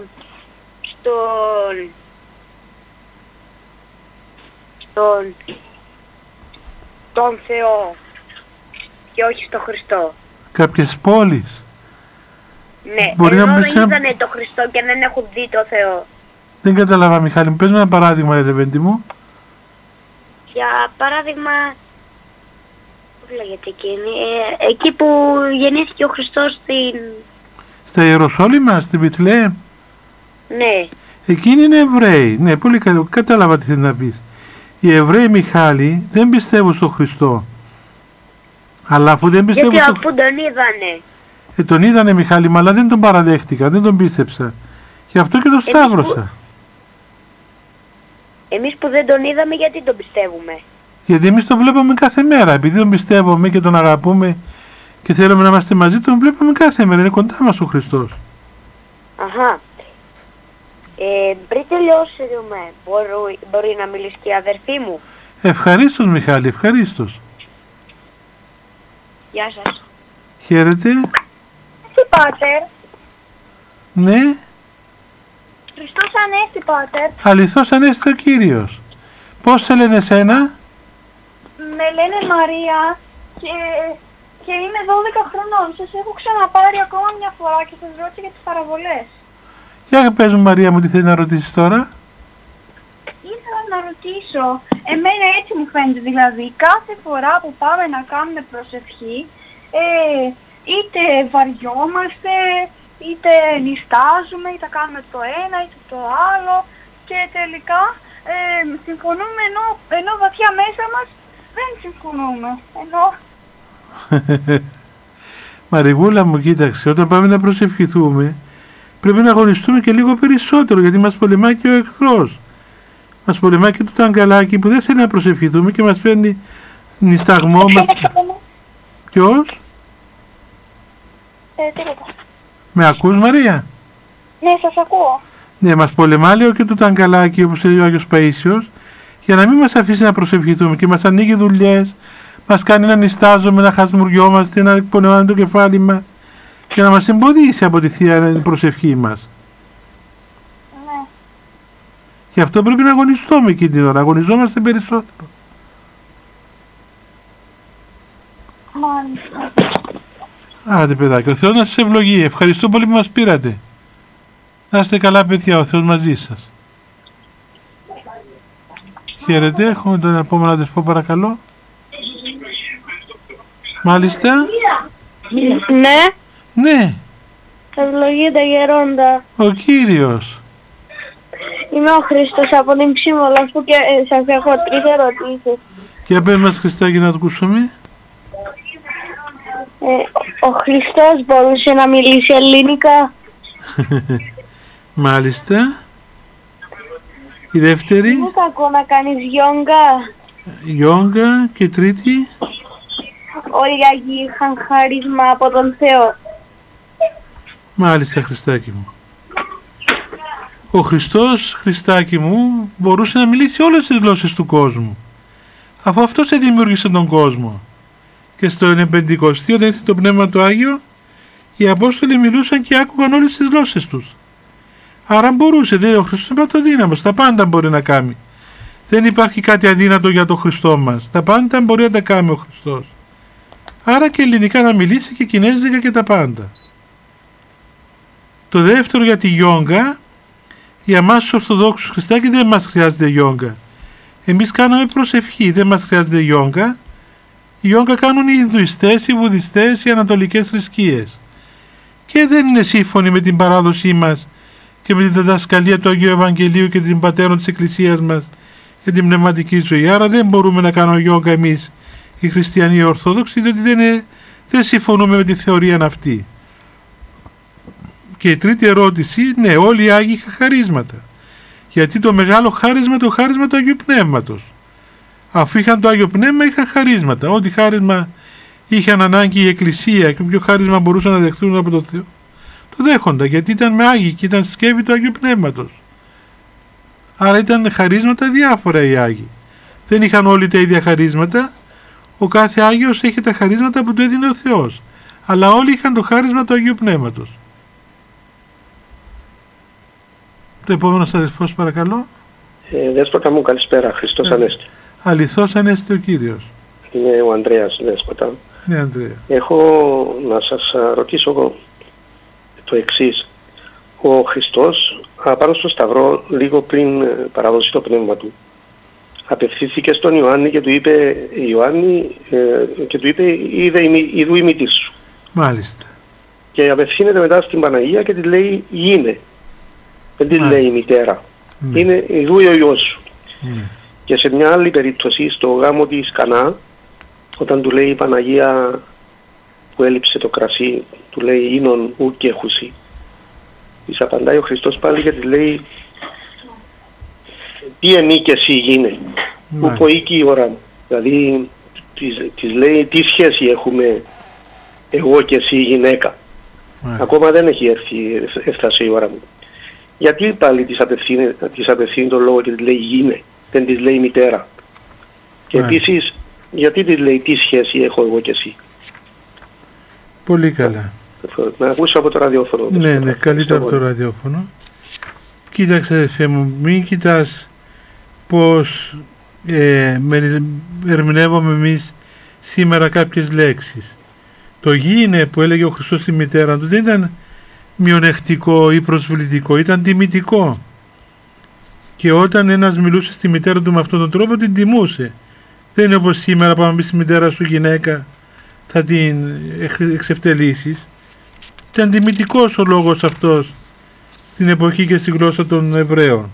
στον Θεό και όχι στον Χριστό? Κάποιες πόλεις. Ναι, μπορεί ενώ να δεν είδανε τον Χριστό και δεν έχουν δει τον Θεό. Δεν κατάλαβα Μιχάλη μου, πες με ένα παράδειγμα Ελεβέντη μου. Για παράδειγμα, πώς λέγεται εκείνη, εκεί που γεννήθηκε ο Χριστός στα Ιεροσόλυμα, στην Βηθλεέμ. Ναι. Εκείνοι είναι Εβραίοι. Ναι, πολύ καλό. Κατάλαβα τι θέλει να πεις. Οι Εβραίοι Μιχάλη δεν πιστεύουν στον Χριστό. Αλλά αφού δεν πιστεύουν. Γιατί αφού τον είδανε. Τον είδανε Μιχάλη, αλλά δεν τον παραδέχτηκα, δεν τον πίστεψα. Γι' αυτό και τον σταύρωσα. Εμείς που δεν τον είδαμε, γιατί τον πιστεύουμε? Γιατί εμείς τον βλέπουμε κάθε μέρα. Επειδή τον πιστεύουμε και τον αγαπούμε και θέλουμε να είμαστε μαζί, τον βλέπουμε κάθε μέρα. Είναι κοντά μας ο Χριστός. Αχα. Πριν τελειώσουμε, μπορεί να μιλήσει και η αδερφή μου? Ευχαρίστως Μιχάλη, ευχαρίστως. Γεια σας. Χαίρετε. Εσύ πάτερ. Ναι. Χριστός Ανέστη πάτερ. Αληθώς Ανέστη ο Κύριος. Πώς σε λένε εσένα? Με λένε Μαρία και είμαι 12 χρονών. Σας έχω ξαναπάρει ακόμα μια φορά και σας ρώτησα για τις παραβολές. Για πες μου Μαρία μου, τι θέλει να ρωτήσεις τώρα? Ήθελα να ρωτήσω, εμένα έτσι μου φαίνεται, δηλαδή κάθε φορά που πάμε να κάνουμε προσευχή, είτε βαριόμαστε, είτε νηστάζουμε, είτε κάνουμε το ένα είτε το άλλο, και τελικά συμφωνούμε ενώ βαθιά μέσα μας δεν συμφωνούμε. Μαριγούλα μου, κοίταξε, όταν πάμε να προσευχηθούμε πρέπει να αγωνιστούμε και λίγο περισσότερο, γιατί μας πολεμάει και ο εχθρός. Μας πολεμάει και το ταγκαλάκι που δεν θέλει να προσευχηθούμε και μας παίρνει νησταγμό. Ποιος? Τίποτα. Με ακούς Μαρία? Ναι, σας ακούω. Ναι, μας πολεμάει λίγο και το ταγκαλάκι, όπως λέει ο Άγιος Παΐσιος, για να μην μας αφήσει να προσευχηθούμε και μας ανοίγει δουλειές, μας κάνει να νηστάζουμε, να χασμουριόμαστε, να εκπονεώνει το κεφάλι μας, για να μας εμποδίσει από τη Θεία προσευχή μας. Ναι. Γι' αυτό πρέπει να αγωνιστούμε εκείνη την ώρα, αγωνιζόμαστε περισσότερο. Μάλιστα. Άντε παιδάκι, ο Θεός να σας ευλογεί. Ευχαριστώ πολύ που μας πήρατε. Να είστε καλά παιδιά, ο Θεός μαζί σας. Χαίρετε, έχουμε τον επόμενο αδερφό παρακαλώ. Μάλιστα. Ναι. Ναι. Ευλογείτε γερόντα. Ο Κύριος. Είμαι ο Χρήστος από την Ψιμολόσπο και σας έχω 3 ερωτήσεις. Για πες μας, Χριστάκη, να το ακούσουμε. Ο Χριστός μπορούσε να μιλήσει ελληνικά? Μάλιστα. Η δεύτερη. Είναι κακό να κάνεις γιόγκα? Γιόγκα. Και τρίτη. Όλοι οι Άγιοι είχαν χάρισμα από τον Θεό. Μάλιστα, Χριστάκη μου. Ο Χριστός, Χριστάκη μου, μπορούσε να μιλήσει όλες τις γλώσσες του κόσμου, αφού αυτός δημιούργησε τον κόσμο. Και στο Πεντηκοστή, όταν ήρθε το Πνεύμα του Άγιο, οι Απόστολοι μιλούσαν και άκουγαν όλες τις γλώσσες τους. Άρα μπορούσε, ο Χριστός είναι παντοδύναμος, τα πάντα μπορεί να κάνει. Δεν υπάρχει κάτι αδύνατο για τον Χριστό μας. Τα πάντα μπορεί να τα κάνει ο Χριστός. Άρα και ελληνικά να μιλήσει και κινέζικα και τα πάντα. Το δεύτερο για τη γιόγκα, για εμάς τους Ορθοδόξους Χριστάκη δεν μας χρειάζεται γιόγκα. Εμείς κάναμε προσευχή, δεν μας χρειάζεται γιόγκα. Η γιόγκα κάνουν οι Ινδουιστές, οι Βουδιστές, οι Ανατολικές θρησκείες. Και δεν είναι σύμφωνοι με την παράδοσή μας και με τη διδασκαλία του Αγίου Ευαγγελίου και την πατέρων της Εκκλησίας μας για την πνευματική ζωή. Άρα δεν μπορούμε να κάνουμε γιόγκα εμείς οι χριστιανοί Ορθόδοξοι, διότι δεν συμφωνούμε με τη θεωρία αυτή. Και η τρίτη ερώτηση, ναι, όλοι οι Άγιοι είχαν χαρίσματα. Γιατί το μεγάλο χάρισμα, το χάρισμα του Αγίου Πνεύματος. Αφού είχαν το Άγιο Πνεύμα, είχαν χαρίσματα. Ό,τι χάρισμα είχαν ανάγκη η Εκκλησία και όποιο χάρισμα μπορούσαν να δεχθούν από τον Θεό, το δέχονταν, γιατί ήταν με Άγιοι και ήταν σκεύη του Αγίου Πνεύματος. Άρα ήταν χαρίσματα διάφορα οι Άγιοι. Δεν είχαν όλοι τα ίδια χαρίσματα. Ο κάθε Άγιος είχε τα χαρίσματα που του έδινε ο Θεός. Αλλά όλοι είχαν το χάρισμα του Αγίου Πνεύματος. Το επόμενο αδελφός, παρακαλώ. Δέσποτα μου, καλησπέρα. Χριστός Ανέστη. Αληθώς Ανέστη ο Κύριος. Είμαι ο Ανδρέας, Δέσποτα. Ναι, Ανδρέα. Έχω να σας ρωτήσω το εξής. Ο Χριστός πάνω στο Σταυρό, λίγο πριν παραδώσει το πνεύμα του, απευθύνθηκε στον Ιωάννη και του είπε, «Ιδού η μητήρ σου». Μάλιστα. Και απευθύνεται μετά στην Παναγία και της λέει «Γίνε». Δεν της λέει η μητέρα. Ναι. Είναι «Ιδού ο Υιός σου». Ναι. Και σε μια άλλη περίπτωση, στο γάμο της Κανά, όταν του λέει η Παναγία που έλειψε το κρασί, του λέει «Ίνον ου και χουσί». Της απαντάει ο Χριστός πάλι και της λέει «Τι εμεί και εσύ γίνε, που ποίκει η ώρα μου». Δηλαδή της λέει «Τι σχέση έχουμε εγώ και εσύ γυναίκα». Ακόμα δεν έχει έφτασε η ώρα μου. Γιατί πάλι της απευθύνει τον λόγο και της λέει «Γίνε», δεν της λέει «Μητέρα». Και επίσης γιατί της λέει «Τι σχέση έχω εγώ και εσύ». Πολύ καλά. Να ακούσω από το ραδιόφωνο. Ναι, καλύτερα από το ραδιόφωνο. Κοίταξε, αδελφέ μου, μην κοιτάς πως ερμηνεύουμε εμείς σήμερα κάποιες λέξεις. Το «γίνε» που έλεγε ο Χριστός στη μητέρα του δεν ήταν μειονεκτικό ή προσβλητικό, ήταν τιμητικό. Και όταν ένας μιλούσε στη μητέρα του με αυτόν τον τρόπο, την τιμούσε. Δεν είναι όπως σήμερα πάμε στη μητέρα σου γυναίκα, θα την εξευτελίσεις. Ήταν τιμητικός ο λόγος αυτός στην εποχή και στη γλώσσα των Εβραίων.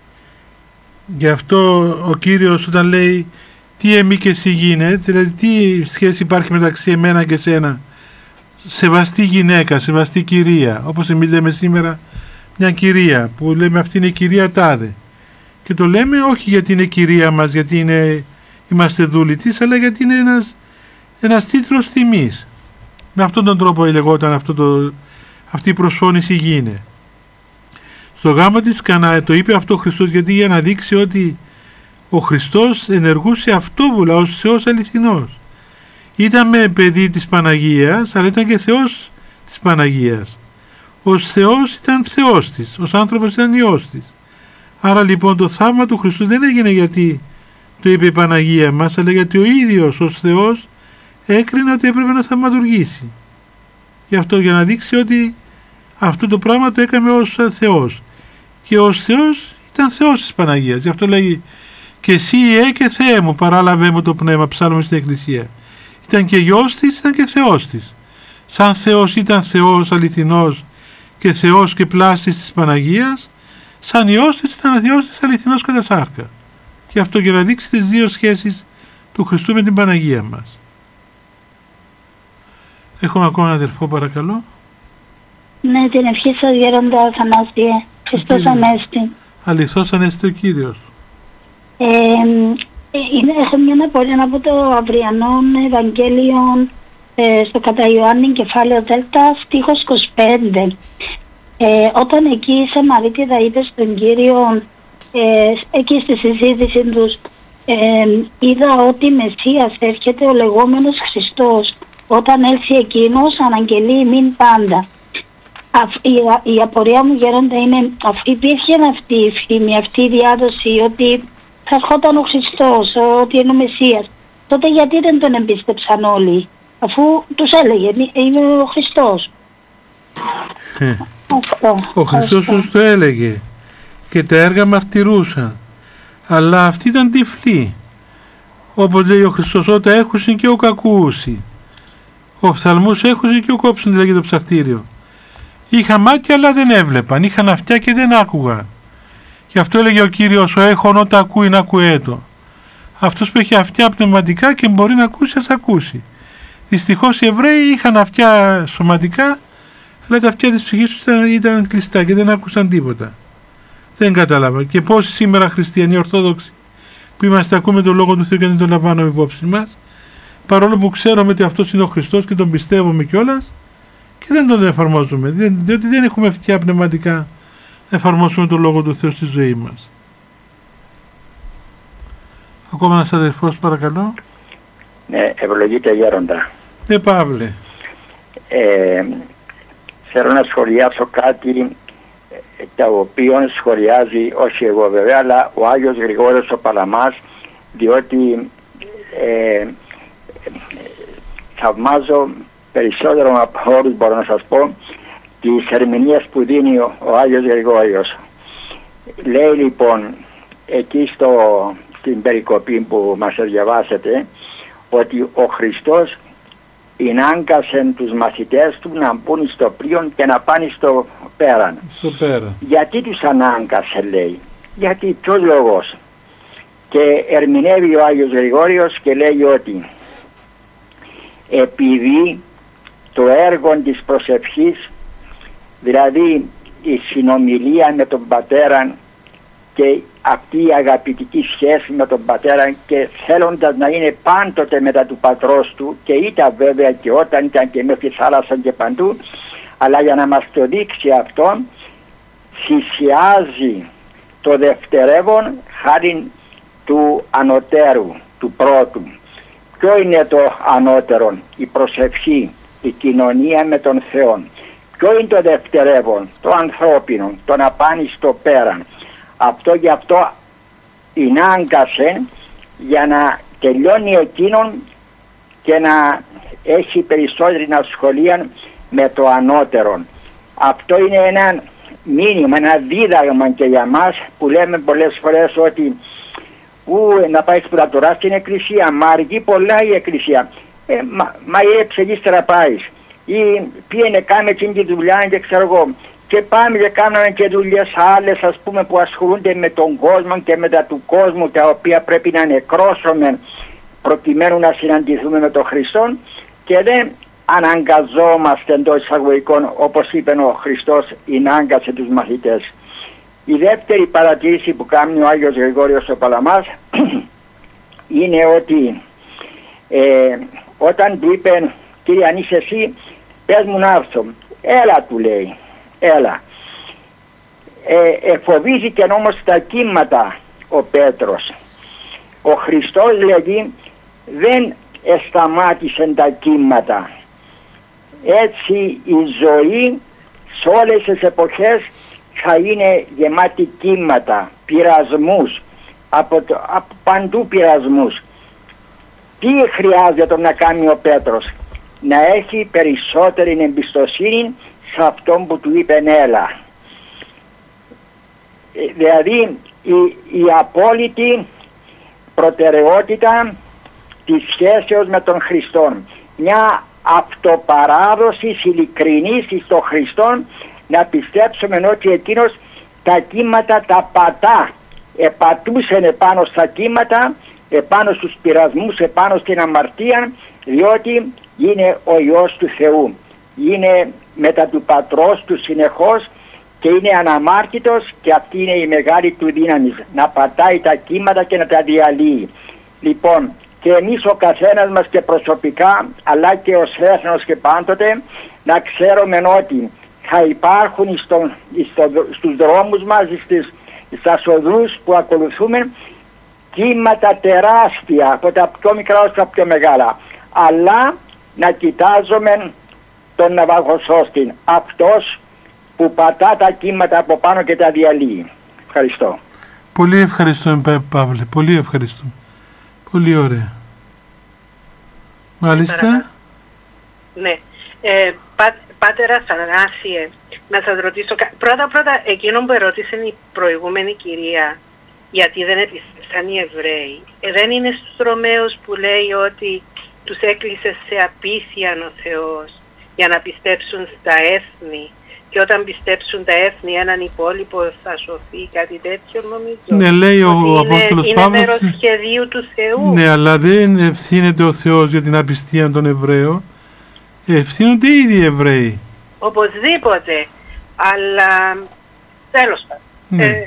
Γι' αυτό ο Κύριος όταν λέει «Τι εμεί και εσύ γίνε», δηλαδή τι σχέση υπάρχει μεταξύ εμένα και σένα, σεβαστή γυναίκα, σεβαστή κυρία, όπως εμείς λέμε σήμερα μια κυρία που λέμε αυτή είναι η κυρία τάδε, και το λέμε όχι γιατί είναι κυρία μας, γιατί είμαστε δούλοι της, αλλά γιατί είναι ένας τίτλος τιμής. Με αυτόν τον τρόπο λεγόταν αυτή η προσφώνηση γίνε. Στο γάμο της Κανά το είπε αυτό ο Χριστός, γιατί για να δείξει ότι ο Χριστός ενεργούσε αυτόβουλα ως Θεός αληθινός. Ήταν με παιδί της Παναγίας, αλλά ήταν και Θεός της Παναγίας. Ως Θεός ήταν Θεός της, ως άνθρωπος ήταν Υιός της. Άρα λοιπόν το θαύμα του Χριστού δεν έγινε γιατί το είπε η Παναγία μας, αλλά γιατί ο ίδιος ως Θεός έκρινε ότι έπρεπε να θαυματουργήσει. Γι' αυτό, για να δείξει ότι αυτό το πράγμα το έκαμε ως Θεός. Και ως Θεός ήταν Θεός της Παναγίας. Γι' αυτό λέγει «Και εσύ και Θεέ μου παράλαβε μου το πνεύμα», ψάλλουμε στην Εκκλησία. Ήταν και Υιός της, ήταν και Θεός της. Σαν Θεός ήταν Θεός αληθινός και Θεός και πλάστης της Παναγίας, σαν ιώστης ήταν αθιώστης αληθινός κατά σάρκα. Και αυτό για να δείξει τις δύο σχέσεις του Χριστού με την Παναγία μας. Έχουμε ακόμα ένα αδελφό, παρακαλώ. Ναι, την ευχή σας γέροντα Αθανάσιε. Χριστός Ανέστη. Αληθώς Ανέστη ο Κύριος. Έχω μια απορία από το αυριανό Ευαγγέλιο στο κατά Ιωάννη κεφάλαιο Δέλτα στίχος 25. Όταν εκεί η Σαμαρίτιδα είπε στον Κύριο, εκεί στη συζήτηση τους, είδα ότι Μεσσίας έρχεται ο λεγόμενος Χριστός. Όταν έλθει εκείνος αναγγελεί μην πάντα. Η απορία μου γέροντα είναι, αφού υπήρχε αυτή η φήμη, αυτή η διάδοση ότι θα ερχόταν ο Χριστός, ότι είναι ο Μεσσίας, τότε γιατί δεν τον εμπίστεψαν όλοι, αφού τους έλεγε είμαι ο Χριστός. Ο Χριστός τους το έλεγε και τα έργα μαρτυρούσαν, αλλά αυτοί ήταν τυφλοί. Όπως λέει ο Χριστός, όταν έχουσιν και ο κακούσι. Ο οφθαλμούς έχουσιν και ο κόψιν, λέγει το ψαρτήριο. Είχαν μάτια αλλά δεν έβλεπαν, είχαν αυτιά και δεν άκουγαν. Γι' αυτό έλεγε ο Κύριος, ο έχων όταν ακούει να ακούέτο. Αυτός που έχει αυτιά πνευματικά και μπορεί να ακούσει, ας ακούσει. Δυστυχώς οι Εβραίοι είχαν αυτιά σωματικά, αλλά τα αυτιά της ψυχής τους ήταν κλειστά και δεν άκουσαν τίποτα. Δεν κατάλαβα. Και πόσοι σήμερα χριστιανοί Ορθόδοξοι που είμαστε, ακούμε τον Λόγο του Θεού και δεν τον λαμβάνουμε υπόψη μας, παρόλο που ξέρουμε ότι αυτός είναι ο Χριστός και τον πιστεύουμε κιόλας, και δεν τον εφαρμόζουμε, διότι δεν έχουμε αυτιά πνευματικά να εφαρμόσουμε τον Λόγο του Θεού στη ζωή μας. Ακόμα ένας αδερφός, παρακαλώ. Ναι, ευλογείτε γέροντα. Ναι, Παύλε. Θέλω να σχολιάσω κάτι τα οποίο σχολιάζει όχι εγώ βέβαια, αλλά ο Άγιος Γρηγόριος ο Παλαμάς, διότι θαυμάζω περισσότερο από όλους, μπορώ να σας πω, τις ερμηνείες που δίνει ο Άγιος Γρηγόριος. Λέει λοιπόν εκεί στην περικοπή που μας διαβάσετε, ότι ο Χριστός ενάγκασε τους μαθητές του να μπουν στο πλοίο και να πάνε στο πέραν. Γιατί τους ανάγκασε, λέει? Γιατί ποιος λόγος? Και ερμηνεύει ο Άγιος Γρηγόριος και λέει ότι επειδή το έργο της προσευχής, δηλαδή η συνομιλία με τον Πατέρα και αυτή η αγαπητική σχέση με τον Πατέρα, και θέλοντας να είναι πάντοτε μετά του Πατρός του, και ήταν βέβαια και όταν ήταν και μέσα στη θάλασσα και παντού, αλλά για να μας το δείξει αυτό θυσιάζει το δευτερεύον χάριν του ανωτέρου, του πρώτου. Ποιο είναι το ανώτερο? Η προσευχή, η κοινωνία με τον Θεό. Ποιο είναι το δευτερεύον? Το ανθρώπινο, το να πάνε στο πέραν. Αυτό γι' αυτό ενάγκασε για να τελειώνει εκείνον και να έχει περισσότερη ασχολία με το ανώτερο. Αυτό είναι ένα μήνυμα, ένα δίδαγμα και για μας που λέμε πολλές φορές ότι να πάει σπουδατορά στην εκκλησία, μα αργεί πολλά η εκκλησία. Μα ύστερα πάεις, ή πήγαινε κάμε τη δουλειά και ξέρω εγώ. Και πάμε και κάναμε και δουλειές άλλες, ας πούμε, που ασχολούνται με τον κόσμο και με τα του κόσμου, τα οποία πρέπει να νεκρώσουμε προκειμένου να συναντηθούμε με τον Χριστό, και δεν αναγκαζόμαστε εντός εισαγωγικών, όπως είπε ο Χριστός, ενάγκασε τους μαθητές. Η δεύτερη παρατήρηση που κάνει ο Άγιος Γρηγόριος ο Παλαμάς είναι ότι όταν του είπε, κύριε, αν είσαι εσύ, πες μου να έρθω. Έλα, του λέει. Έλα. Εφοβήθηκε όμως τα κύματα ο Πέτρος. Ο Χριστός, λέγει, δεν σταμάτησε τα κύματα. Έτσι η ζωή σε όλες τις εποχές θα είναι γεμάτη κύματα, πειρασμούς, από παντού πειρασμούς. Τι χρειάζεται να κάνει ο Πέτρος? Να έχει περισσότερη εμπιστοσύνη σε αυτόν που του είπε έλα. Δηλαδή η απόλυτη προτεραιότητα της σχέσεως με τον Χριστό. Μια αυτοπαράδοση ειλικρινής στον Χριστό, να πιστέψουμε ότι εκείνος τα κύματα τα πατά. Επατούσεν επάνω στα κύματα, επάνω στους πειρασμούς, επάνω στην αμαρτία, διότι είναι ο Υιός του Θεού. Είναι μετά του Πατρός του συνεχώς και είναι αναμάρτητος, και αυτή είναι η μεγάλη του δύναμη, να πατάει τα κύματα και να τα διαλύει. Λοιπόν, και εμείς ο καθένας μας και προσωπικά, αλλά και ως έθνος και πάντοτε, να ξέρουμε ότι θα υπάρχουν στους δρόμους μας, στα οδούς που ακολουθούμε, κύματα τεράστια, από τα πιο μικρά ως τα πιο μεγάλα. Αλλά να κοιτάζουμε τον ναυαγοσώστη, αυτός που πατά τα κύματα από πάνω και τα διαλύει. Ευχαριστώ. Πολύ ευχαριστώ, Παύλε, πολύ ευχαριστώ. Πολύ ωραία. Μάλιστα. Ναι. Πάτερ Αθανάσιε, να σας ρωτήσω, πρώτα εκείνο που ερώτησε η προηγούμενη κυρία, γιατί δεν επιστρέψαν οι Εβραίοι. Δεν είναι στους Ρωμαίους που λέει ότι τους έκλεισε σε απίθιαν ο Θεός για να πιστέψουν στα έθνη, και όταν πιστέψουν τα έθνη έναν υπόλοιπο θα σωθεί, κάτι τέτοιο νομίζω? Ναι, λέει ο Απόστολος Παύλος. Είναι μέρος σχεδίου του Θεού. Ναι, αλλά δεν ευθύνεται ο Θεός για την απιστία των Εβραίων. Ευθύνονται ήδη οι Εβραίοι. Οπωσδήποτε, αλλά τέλος πάντων. Ναι.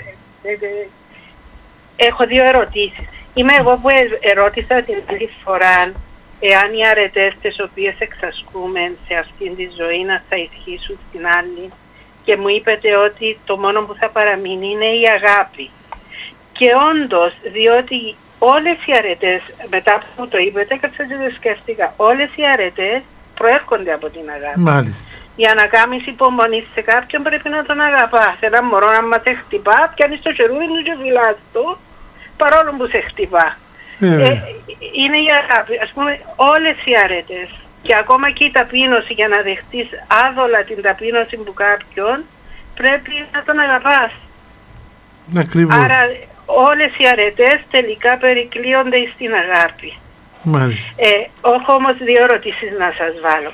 Έχω δύο ερωτήσεις. Είμαι εγώ που ερώτησα την άλλη φορά εάν οι αρετές τις οποίες εξασκούμε σε αυτήν τη ζωή να θα ισχύσουν στην άλλη, και μου είπετε ότι το μόνο που θα παραμείνει είναι η αγάπη. Και όντως, διότι όλες οι αρετές, μετά που μου το είπετε, κάτσα και το σκέφτηκα, όλες οι αρετές προέρχονται από την αγάπη. Μάλιστα. Για να κάνεις υπομονή σε κάποιον πρέπει να τον αγαπάς. Ένα μωρό να μας σε χτυπά, πιάνεις το χερούδι του και φυλάς του, παρόλο που σε χτυπά. Είναι η αγάπη. Ας πούμε, όλες οι αρέτες και ακόμα και η ταπείνωση, για να δεχτείς άδολα την ταπείνωση που κάποιον, πρέπει να τον αγαπάς. Ακριβώς. Άρα όλες οι αρετές τελικά περικλείονται στην αγάπη. Μάλιστα. Έχω όμως δύο ερωτήσεις να σας βάλω.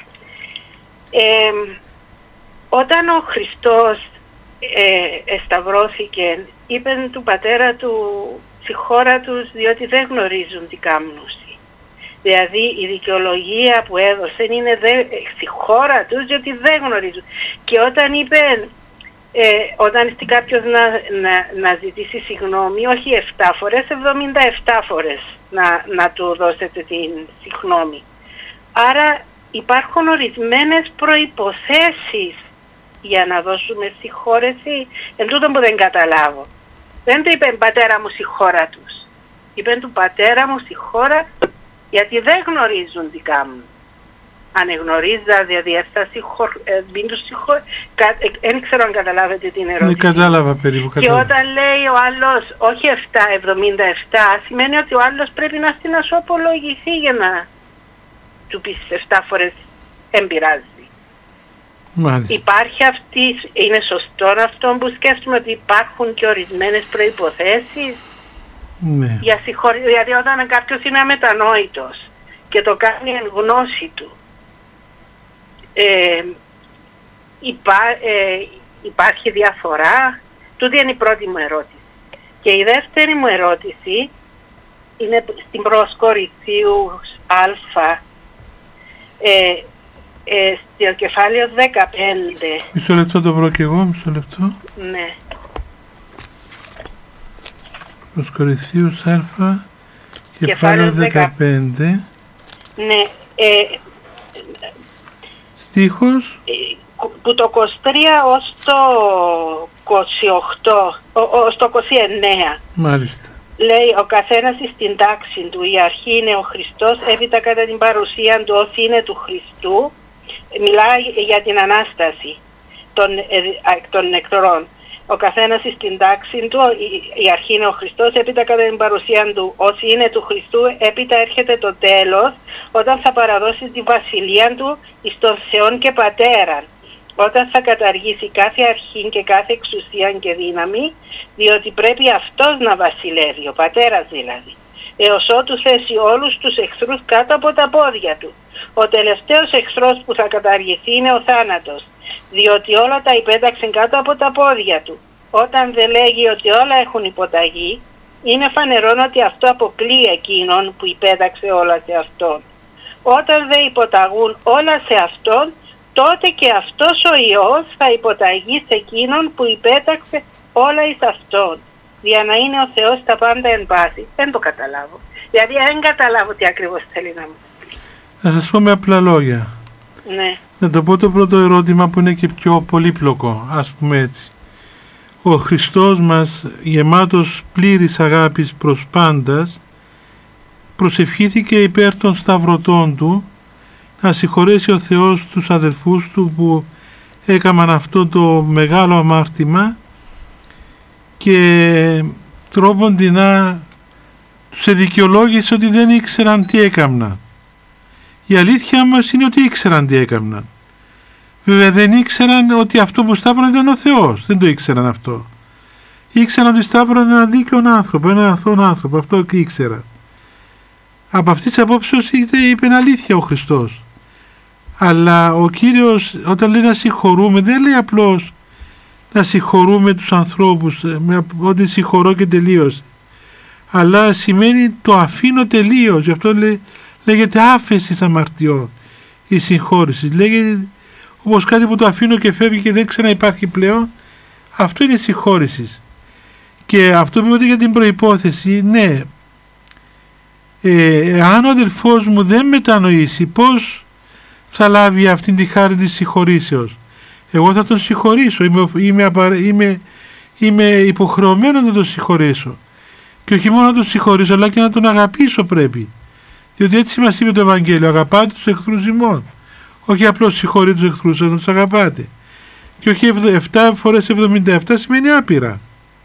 Όταν ο Χριστός εσταυρώθηκε, είπε του πατέρα του, συγχώρα τους διότι δεν γνωρίζουν τι κάμνουσι. Δηλαδή η δικαιολογία που έδωσε είναι συγχώρα τους διότι δεν γνωρίζουν. Και όταν είπε, όταν είστε κάποιος να ζητήσει συγγνώμη, όχι 7 φορές, 77 φορές να του δώσετε την συγγνώμη. Άρα υπάρχουν ορισμένες προϋποθέσεις για να δώσουμε συγχώρεση, εν τούτο που δεν καταλάβω. Δεν του είπε πατέρα μου συγχώρα τους. Είπε του πατέρα μου συγχώρα γιατί δεν γνωρίζουν τι κάνουν. Αν γνωρίζα, δηλαδή θα μην τους συγχωρεί. Δεν ξέρω αν καταλάβετε την ερώτηση. Ναι, κατάλαβα περίπου. Και όταν λέει ο άλλος, όχι 77, σημαίνει ότι ο άλλος πρέπει να σου απολογηθεί για να του πεις 7 φορές δεν πειράζει. Μάλιστα. Υπάρχει αυτή, είναι σωστό αυτό που σκέφτομαι, ότι υπάρχουν και ορισμένες προϋποθέσεις? Ναι. Δηλαδή όταν κάποιος είναι αμετανόητος και το κάνει εν γνώση του, υπάρχει διαφορά? Τούτη είναι η πρώτη μου ερώτηση. Και η δεύτερη μου ερώτηση είναι στην προς Κορινθίους Α, στο κεφάλαιο 15. Μισό λεπτό το βρω και εγώ, μισό λεπτό. Ναι. Προς Κορινθίους Α, κεφάλαιο 15. Ναι. Στίχος. Που το 23 ως το 28, ως το 29. Μάλιστα. Λέει ο καθένας στην τάξη του, η αρχή είναι ο Χριστός, έπειτα κατά την παρουσία του όσοι είναι του Χριστού, μιλάει για την Ανάσταση των νεκρών. Ο καθένας στην τάξη του, η αρχή είναι ο Χριστός, έπειτα κατά την παρουσία του όσοι είναι του Χριστού, έπειτα έρχεται το τέλος, όταν θα παραδώσει τη βασιλεία του εις τον Θεόν και Πατέραν, όταν θα καταργήσει κάθε αρχή και κάθε εξουσία και δύναμη, διότι πρέπει αυτός να βασιλεύει, ο Πατέρας δηλαδή, έως ότου θέσει όλους τους εχθρούς κάτω από τα πόδια του. Ο τελευταίος εχθρός που θα καταργηθεί είναι ο θάνατος, διότι όλα τα υπέταξε κάτω από τα πόδια του. Όταν δεν λέγει ότι όλα έχουν υποταγή, είναι φανερόν ότι αυτό αποκλείει εκείνον που υπέταξε όλα σε Αυτόν. Όταν δεν υποταγούν όλα σε Αυτόν, τότε και αυτός ο Υιός θα υποταγεί σε εκείνον που υπέταξε όλα εις Αυτόν, για να είναι ο Θεός τα πάντα εν πάση. Δεν το καταλάβω. Δηλαδή δεν καταλάβω τι ακριβώς θέλει να μου πει. Να σας πω με απλά λόγια. Ναι. Να το πω το πρώτο ερώτημα που είναι και πιο πολύπλοκο, ας πούμε έτσι. Ο Χριστός μας, γεμάτος πλήρης αγάπης προς πάντας, προσευχήθηκε υπέρ των σταυρωτών του να συγχωρέσει ο Θεός τους αδελφούς του που έκαναν αυτό το μεγάλο αμάρτημα και τρόποντινά τους εδικαιολόγησε ότι δεν ήξεραν τι έκαναν. Η αλήθεια μας είναι ότι ήξεραν τι έκαναν. Βέβαια δεν ήξεραν ότι αυτό που σταύρωνε ήταν ο Θεός. Δεν το ήξεραν αυτό. Ήξεραν ότι σταύρωνε έναν δίκαιον άνθρωπο, έναν αθώον άνθρωπο. Αυτό και ήξεραν. Από αυτής της απόψεως είπε αλήθεια ο Χριστός. Αλλά ο Κύριος όταν λέει να συγχωρούμε, δεν λέει απλώς να συγχωρούμε τους ανθρώπους, ότι συγχωρώ και τελείωσε. Αλλά σημαίνει το αφήνω τελείως. Γι' αυτό λέγεται άφεση αμαρτιών η συγχώρηση. Λέγεται όπως κάτι που το αφήνω και φεύγει και δεν ξαναυπάρχει πλέον. Αυτό είναι συγχώρηση. Και αυτό που είπατε για την προϋπόθεση, ναι, αν ο αδελφός μου δεν μετανοήσει πώς θα λάβει αυτήν τη χάρη της συγχωρήσεως, εγώ θα τον συγχωρήσω, είμαι υποχρεωμένο να τον συγχωρήσω, και όχι μόνο να τον συγχωρήσω αλλά και να τον αγαπήσω πρέπει, διότι έτσι μας είπε το Ευαγγέλιο, αγαπάτε τους εχθρούς ημών, όχι απλώς συγχωρείτε τους εχθρούς, να τους αγαπάτε, και όχι 7 φορές 77 σημαίνει άπειρα.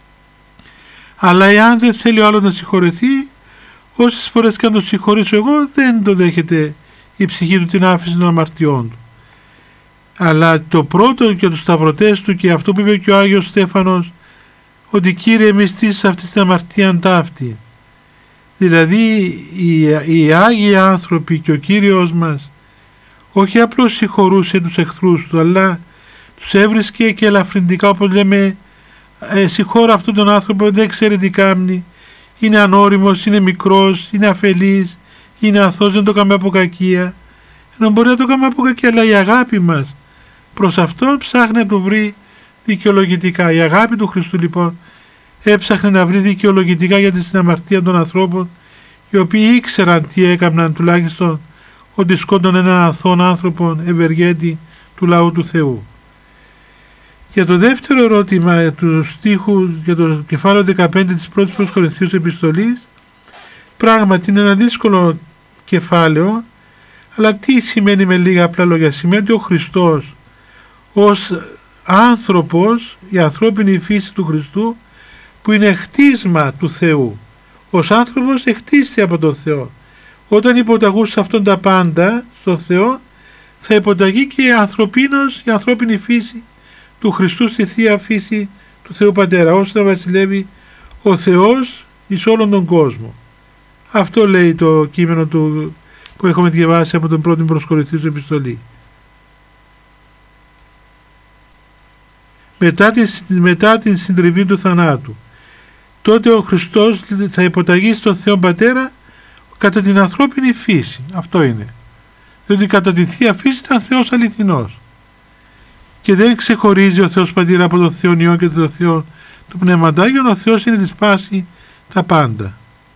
Αλλά εάν δεν θέλει ο άλλος να συγχωρεθεί, όσες φορές και αν το συγχωρήσω εγώ, δεν το δέχεται η ψυχή του την άφηση των αμαρτιών του. Αλλά το πρώτο και τους σταυρωτές του και αυτό που είπε και ο Άγιος Στέφανος, ότι Κύριε μυστήσεις αυτή την αμαρτία ταύτη. Δηλαδή οι Άγιοι άνθρωποι και ο Κύριος μας όχι απλώς συγχωρούσε τους εχθρούς του, αλλά τους έβρισκε και ελαφρυντικά, όπως λέμε, συγχώρα αυτόν τον άνθρωπο, δεν ξέρει τι κάνει, είναι ανώριμος, είναι μικρός, είναι αφελής, είναι αθώος, δεν το κάνουμε από κακία. Ενώ μπορεί να το κάνουμε από κακία, αλλά η αγάπη μας προς αυτόν ψάχνει να το βρει δικαιολογητικά. Η αγάπη του Χριστού λοιπόν έψαχνε να βρει δικαιολογητικά για την αμαρτία των ανθρώπων, οι οποίοι ήξεραν τι έκαναν, τουλάχιστον ότι σκότωναν έναν αθώον άνθρωπο ευεργέτη του λαού του Θεού. Για το δεύτερο ερώτημα του στίχου, για το κεφάλαιο 15 της πρώτης προς Κορινθίους επιστολής, πράγματι είναι ένα δύσκολο κεφάλαιο, αλλά τι σημαίνει με λίγα απλά λόγια? Σημαίνει ότι ο Χριστός ως άνθρωπος, η ανθρώπινη φύση του Χριστού, που είναι χτίσμα του Θεού, ως άνθρωπος εχτίστη από τον Θεό. Όταν υποταγούσε αυτόν τα πάντα στον Θεό, θα υποταγεί και η ανθρώπινη φύση του Χριστού στη Θεία Φύση του Θεού Πατέρα, ώστε να βασιλεύει ο Θεός εις όλον τον κόσμο. Αυτό λέει το κείμενο του που έχουμε διαβάσει από τον πρώτη προς Κορινθίους επιστολή. Μετά την συντριβή του θανάτου, τότε ο Χριστός θα υποταγεί στον Θεό Πατέρα κατά την ανθρώπινη φύση. Αυτό είναι. Διότι κατά τη Θεία Φύση ήταν Θεός αληθινός. Και δεν ξεχωρίζει ο Θεός Πατήρα από τον Θεό Υιό και τον Θεό του Πνευματάγιον. Ο Θεός είναι της πάση τα πάντα.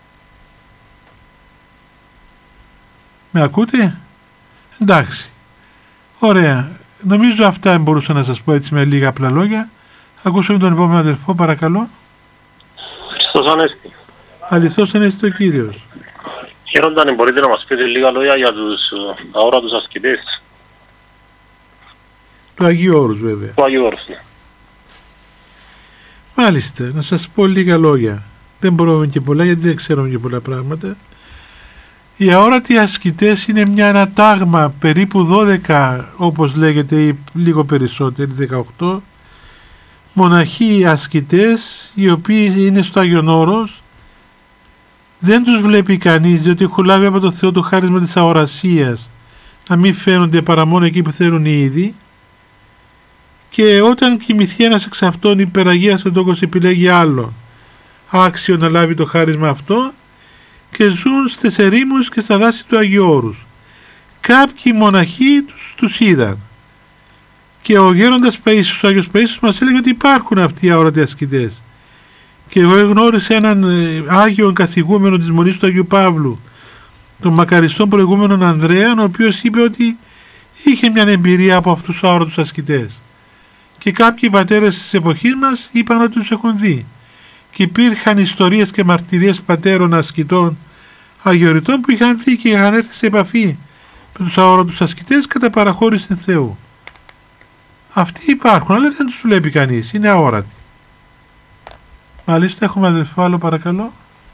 Με ακούτε? Εντάξει. Ωραία. Νομίζω αυτά μπορούσα να σας πω έτσι με λίγα απλά λόγια. Ακούσαμε τον επόμενο αδελφό, παρακαλώ. Χριστός Ανέστη. Αληθώς Ανέστη ο Κύριος. Χαίρονταν, μπορείτε να μας πείτε λίγα λόγια για τους αόρατους ασκητές? Του Αγίου Όρους βέβαια. Του Αγίου Όρους, ναι. Μάλιστα, να σας πω λίγα λόγια. Δεν μπορούμε και πολλά γιατί δεν ξέρουμε και πολλά πράγματα. Οι αόρατοι ασκητές είναι ένα τάγμα περίπου 12, όπως λέγεται, ή λίγο περισσότεροι, 18 μοναχοί ασκητές, οι οποίοι είναι στο Άγιον Όρος. Δεν τους βλέπει κανείς, διότι έχουν λάβει από το Θεό το χάρισμα της αορασίας να μην φαίνονται παρά μόνο εκεί που θέλουν οι ίδιοι, και όταν κοιμηθεί ένας εξ αυτών, υπεραγίας Θεοτόκος επιλέγει άλλον άξιο να λάβει το χάρισμα αυτό και ζουν στις ερήμους και στα δάση του Αγίου Όρους. Κάποιοι μοναχοί τους είδαν και ο γέροντας Παΐσιος, ο Άγιος Παΐσιος μας έλεγε ότι υπάρχουν αυτοί οι αόρατοι ασκητές. Και εγώ γνώρισα έναν Άγιο καθηγούμενο της Μονής του Αγίου Παύλου, τον μακαριστόν προηγούμενον Ανδρέα, ο οποίος είπε ότι είχε μια εμπειρία από αυτούς τους αόρατους ασκητές. Και κάποιοι πατέρες της εποχής μας είπαν ότι τους έχουν δει. Και υπήρχαν ιστορίες και μαρτυρίες πατέρων ασκητών αγιοριτών που είχαν δει και είχαν έρθει σε επαφή με τους αόρατους ασκητές κατά παραχώρηση Θεού. Αυτοί υπάρχουν, αλλά δεν τους βλέπει κανείς, είναι αόρατοι. Μάλιστα, έχουμε αδελφό άλλο, παρακαλώ.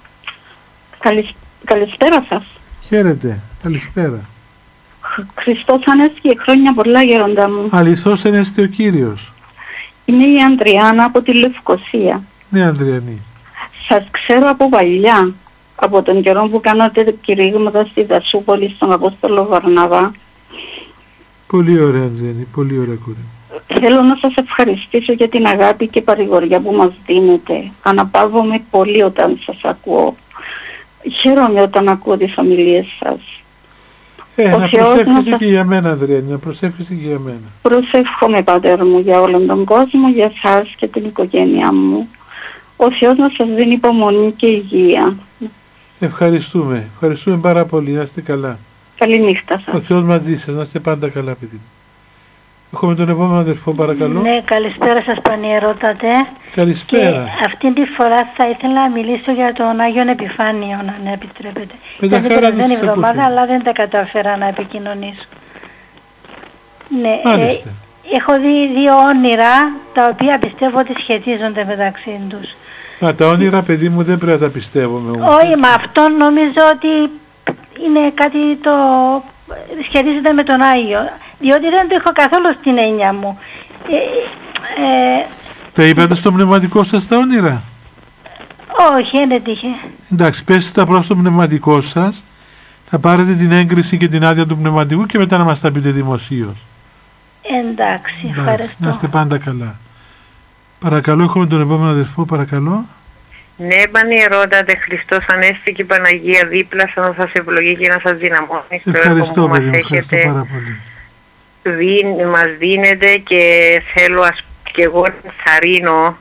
Καλησπέρα σας. Χαίρετε, καλησπέρα. Χριστός Ανέστη και χρόνια πολλά, γέροντα μου. Αληθώς Ανέστη ο Κύριος. Είμαι η Ανδριάννα από τη Λευκοσία. Ναι, Ανδριανή. Σας ξέρω από παλιά, από τον καιρό που κάνατε κηρύγματα στη Δασούπολη στον Απόστολο Βαρναβά. Πολύ ωραία, Ανδριανή, πολύ ωραία κόρη. Θέλω να σας ευχαριστήσω για την αγάπη και παρηγοριά που μας δίνετε. Αναπαύομαι πολύ όταν σας ακούω. Χαίρομαι όταν ακούω τις ομιλίες σας. Να προσεύχεσαι και για μένα, Ανδριανή, να προσεύχεσαι και για μένα. Προσεύχομαι, Πατέρ μου, για όλον τον κόσμο, για σας και την οικογένειά μου. Ο Θεός να σας δίνει υπομονή και υγεία. Ευχαριστούμε πάρα πολύ, να είστε καλά. Καληνύχτα σας. Ο Θεός μαζί σας, να είστε πάντα καλά, παιδί. Έχουμε τον επόμενο αδερφό, παρακαλώ. Ναι, καλησπέρα σας, Πανιερότατε. Καλησπέρα. Και αυτή τη φορά θα ήθελα να μιλήσω για τον Άγιον Επιφάνιο, αν επιτρέπετε. Ήταν την περασμένη εβδομάδα, αλλά δεν τα κατάφερα να επικοινωνήσω. Ναι, έχω δει δύο όνειρα, τα οποία πιστεύω ότι σχετίζονται μεταξύ τους. Τα όνειρα, παιδί μου, δεν πρέπει να τα πιστεύουμε. Όχι, με αυτό νομίζω ότι είναι κάτι το σχετίζεται με τον Άγιο, διότι δεν το έχω καθόλου στην έννοια μου. Τα είπατε στο πνευματικό σας τα όνειρα? Όχι, δεν έτυχε. Εντάξει, πέστε τα προς το πνευματικό σας, θα πάρετε την έγκριση και την άδεια του πνευματικού και μετά να μας τα πείτε δημοσίως. Εντάξει, ευχαριστώ. Να είστε πάντα καλά. Παρακαλώ, έχουμε τον επόμενο αδερφό, παρακαλώ. Ναι, Πανιερότατε, Χριστός Ανέστη και η Παναγία δίπλα σας να σας ευλογεί και να σας δυναμώσει στο έργο που μας έχετε. Πάρα πολύ. Μας δίνετε και θέλω και εγώ να θαρρύνω,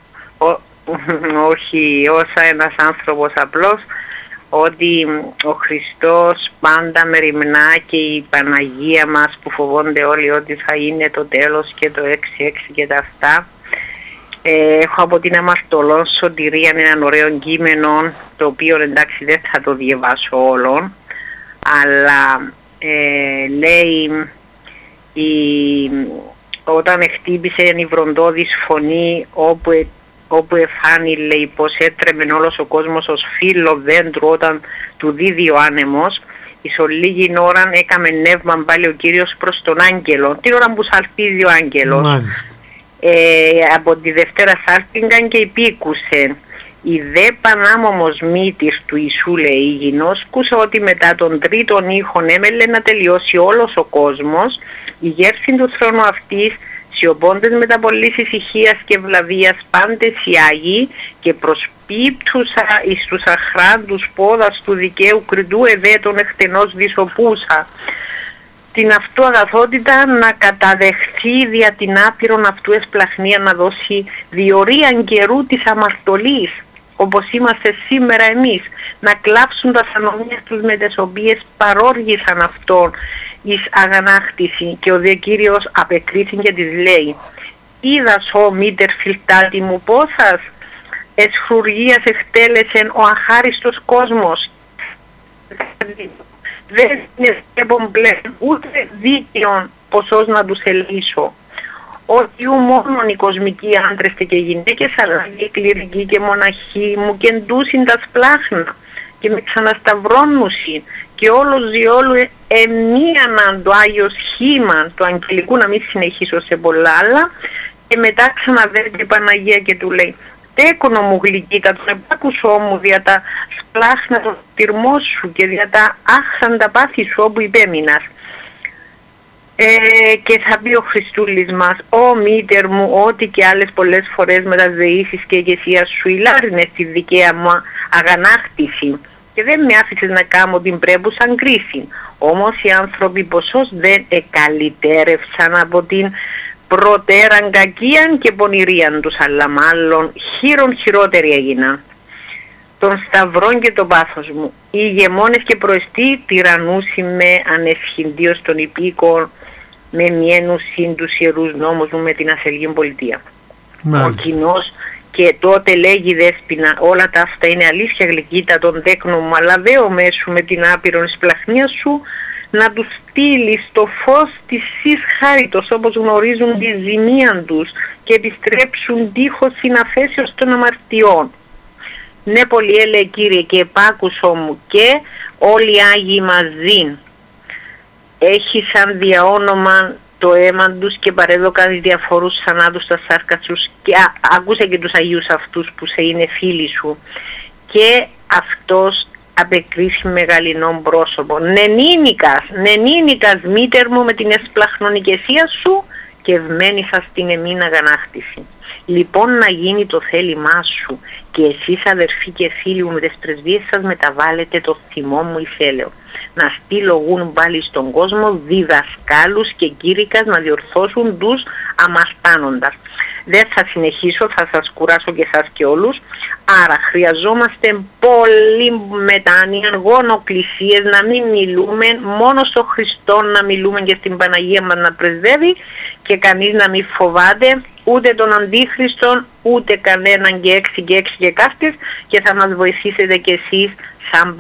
όχι όσα ένας άνθρωπος απλώς, ότι ο Χριστός πάντα μεριμνά και η Παναγία μας που φοβόνται όλοι ότι θα είναι το τέλος και το 6-6 και τα αυτά. Έχω από την Αμαρτωλών Σωτηρία έναν ωραίο κείμενο, το οποίο εντάξει δεν θα το διαβάσω όλο, αλλά λέει όταν χτύπησε η βροντώδης φωνή όπου εφάνει, λέει, πως έτρεμεν όλος ο κόσμος ως φύλλο δέντρου όταν του δίδει ο άνεμος, εις ολίγην ώραν έκαμε νεύμα πάλι ο Κύριος προς τον άγγελο, την ώρα που σαλπίζει ο άγγελος. Από τη Δευτέρα σάλπιγγαν και υπήκουσεν. Η δε πανάμωμος μύτης του Ιησού, λέει, γινώσκουσα ότι μετά τον τρίτον ήχον έμελε να τελειώσει όλος ο κόσμος, η γεύση του θρόνου αυτής, σιωπώντες με τα πολλής ησυχίας και βλαβίας πάντες οι Άγιοι και προσπίπτουσα εις τους αχράντους πόδας του δικαίου κριτού εδέτων εκτενώς δυσοπούσα. Την αυτού αγαθότητα να καταδεχθεί δια την άπειρον αυτού εσπλαχνία να δώσει διορίαν καιρού της αμαρτωλής, όπως είμαστε σήμερα εμείς, να κλάψουν τα ανομίες τους με τις οποίες παρόργησαν αυτόν εις αγανάκτηση. Και ο δε Κύριος απεκρίθη και της λέει: «Είδας ο μήτερ φιλτάτη μου πόσας εσχρουργίας εκτέλεσεν ο αχάριστος κόσμος». Δεν είναι σκέπον πλέον ούτε δίκαιον ποσός να τους ελύσω. Ότι ου μόνον οι κοσμικοί άντρες και γυναίκες, αλλά οι κληρικοί και μοναχοί μου κεντούσιν τα σπλάχνα και με ξανασταυρώνουσιν και όλος διόλου εμίαναν το Άγιο σχήμα του αγγελικού, να μην συνεχίσω σε πολλά άλλα, και μετά ξαναβέρνει η Παναγία και του λέει: «Τέκονο μου γλυκύτα, τον επάκουσό μου δια τα σπλάχνα των τυρμός σου και δια τα άχθαντα πάθη σου όπου υπέμεινας». Και θα πει ο Χριστούλης μας, «Ω μήτερ μου, ό,τι και άλλες πολλές φορές μεταζεήσεις και ηγεσία σου ηλάρινες στη δικαία μου αγανάκτηση και δεν με άφησες να κάνω την πρέπουσαν κρίση. Όμως οι άνθρωποι ποσός δεν εκαλυτέρευσαν από την προτέραν κακίαν και πονηρίαν τους, αλλά μάλλον χειρότεροι έγιναν. Των σταυρών και το πάθος μου, οι ηγεμόνες και προεστοί τυραννούσι με ανευσχυντίως των υπήκων, με μιένουσιν τους ιερούς νόμους μου με την ασελγή πολιτεία». Ο κοινός και τότε λέγει η Δέσποινα, όλα τα αυτά είναι αλήθεια γλυκύτα των τέκνων μου, αλλά δέομαι σου με την άπειρον σπλαχνία σου να τους στείλει στο φως της εις χάριτος, όπως γνωρίζουν τη ζημία τους και επιστρέψουν δίχως συναφέσεως των αμαρτιών. Ναι, πολύ έλεε Κύριε, και επάκουσό μου και όλοι οι Άγιοι μαζί. Έχει σαν διαόνομα το αίμα τους και παρέδωκαν διαφορούς θανάτους στα σάρκα τους και άκουσε και τους Αγίους αυτούς που σε είναι φίλοι σου. Και αυτός απεκρίθη μεγαλυνόν πρόσωπο. Νενίνικας μήτερ μου με την εσπλαχνονικεσία σου και ευμένησα στην εμήν αγανάκτηση. Λοιπόν να γίνει το θέλημά σου και εσείς αδερφοί και φίλοι μου με τις πρεσβείες σας μεταβάλλετε το θυμό μου ηθέλεο. Να στείλογούν πάλι στον κόσμο διδασκάλους και κήρυκας να διορθώσουν τους αμαρτάνοντας. Δεν θα συνεχίσω, θα σας κουράσω και εσάς και όλους. Άρα χρειαζόμαστε πολύ μετάνοια, γονοκλησίες, να μην μιλούμε, μόνο στο Χριστό να μιλούμε και στην Παναγία μας να πρεσβεύει και κανείς να μην φοβάται ούτε τον Αντίχριστον, ούτε κανέναν και έξι και κάστης και θα μας βοηθήσετε κι εσείς σαν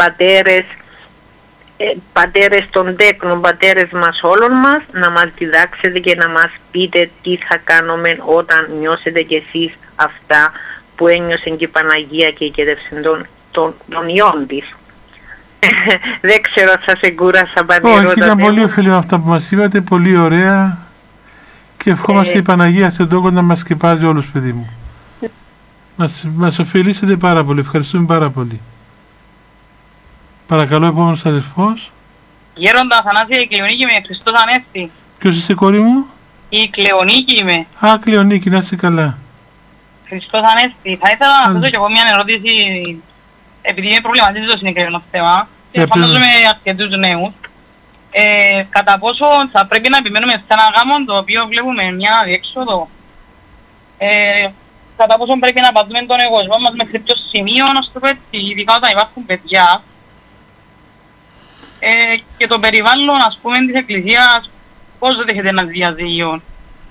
πατέρες των τέκνων, πατέρες μας όλων μας, να μας διδάξετε και να μας πείτε τι θα κάνουμε όταν νιώσετε κι εσείς αυτά που ένιωσε και η Παναγία και η των ιών της. Δεν ξέρω αν σας εγκούρασα πανερώτα. Όχι, ήταν πολύ ωφελή αυτά που μας είπατε, πολύ ωραία και ευχόμαστε η Παναγία στον τόπο να μας σκεπάζει όλους, παιδί μου. Μας ωφελήσετε πάρα πολύ, ευχαριστούμε πάρα πολύ. Παρακαλώ, επόμενος αδερφός. Γέροντα Αθανάσια, η Κλεονίκη είμαι, Χριστός Ανέστη. Ποιος είσαι, κόρη μου? Η Κλεονίκη είμαι. Α, Κλεονίκη, να είσαι καλά. Χριστός Ανέστη. Θα ήθελα να θέσω κι εγώ μια ερώτηση, επειδή με προβληματίζει το συγκεκριμένο θέμα και φαντάζομαι αρκετούς νέους. Κατά πόσο θα πρέπει να επιμένουμε σε ένα γάμο το οποίο βλέπουμε μια διέξοδο. Κατά πόσο πρέπει να πατούμε τον εγωισμό μας μέχρι ποιο σημείο, να στο πω έτσι, ειδικά όταν υπάρχουν παιδιά. Και το περιβάλλον, ας πούμε, της Εκκλησίας, πώς δεν δέχεται ένα διαζύγιο.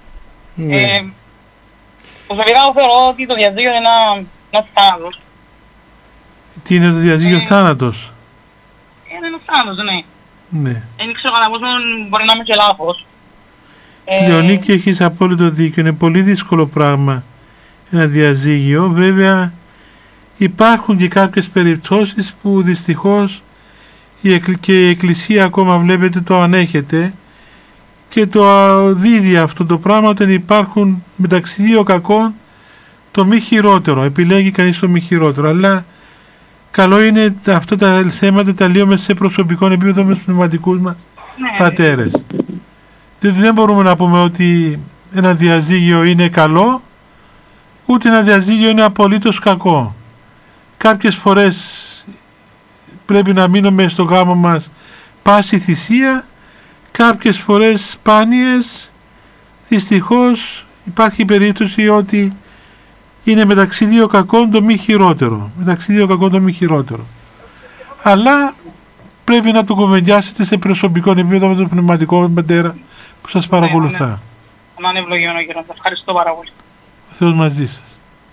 Προσωπικά εγώ θεωρώ ότι το διαζύγιο είναι ένας θάνατος. Τι είναι το διαζύγιο, θάνατος? Είναι ένας θάνατος, ναι. Ναι. Δεν ξέρω κατά πόσο μπορεί να είμαι και λάθος. Λεωνίκη, έχεις απόλυτο δίκιο. Είναι πολύ δύσκολο πράγμα ένα διαζύγιο. Βέβαια υπάρχουν και κάποιες περιπτώσεις που δυστυχώς και η Εκκλησία ακόμα βλέπετε το ανέχεται και το δίδει αυτό το πράγμα όταν υπάρχουν μεταξύ δύο κακών το μη χειρότερο. Επιλέγει κανείς το μη χειρότερο. Αλλά καλό είναι αυτά τα θέματα τα λύουμε σε προσωπικό επίπεδο με τους πνευματικούς μας πατέρες. Διότι δεν μπορούμε να πούμε ότι ένα διαζύγιο είναι καλό, ούτε ένα διαζύγιο είναι απολύτως κακό. Κάποιες φορές πρέπει να μείνουμε στο γάμο μας πάση θυσία, κάποιες φορές σπάνιες δυστυχώς υπάρχει περίπτωση ότι είναι μεταξύ δύο κακών το μη χειρότερο. Μεταξύ δύο κακών το μη χειρότερο. Αλλά πρέπει να το κουβεντιάσετε σε προσωπικό επίπεδο με τον πνευματικό πατέρα που σας παρακολουθά. Να είναι ευλογημένο κύριο. Σας ευχαριστώ πάρα πολύ. Ο Θεός μαζί σας.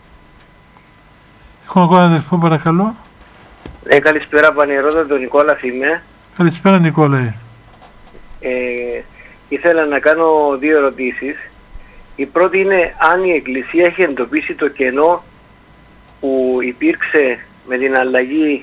Έχουμε ακόμα αδερφό, παρακαλώ. Καλησπέρα Πανερώτα, τον Νικόλα είμαι. Καλησπέρα Νικόλα. Ήθελα να κάνω δύο ερωτήσεις. Η πρώτη είναι αν η Εκκλησία έχει εντοπίσει το κενό που υπήρξε με την αλλαγή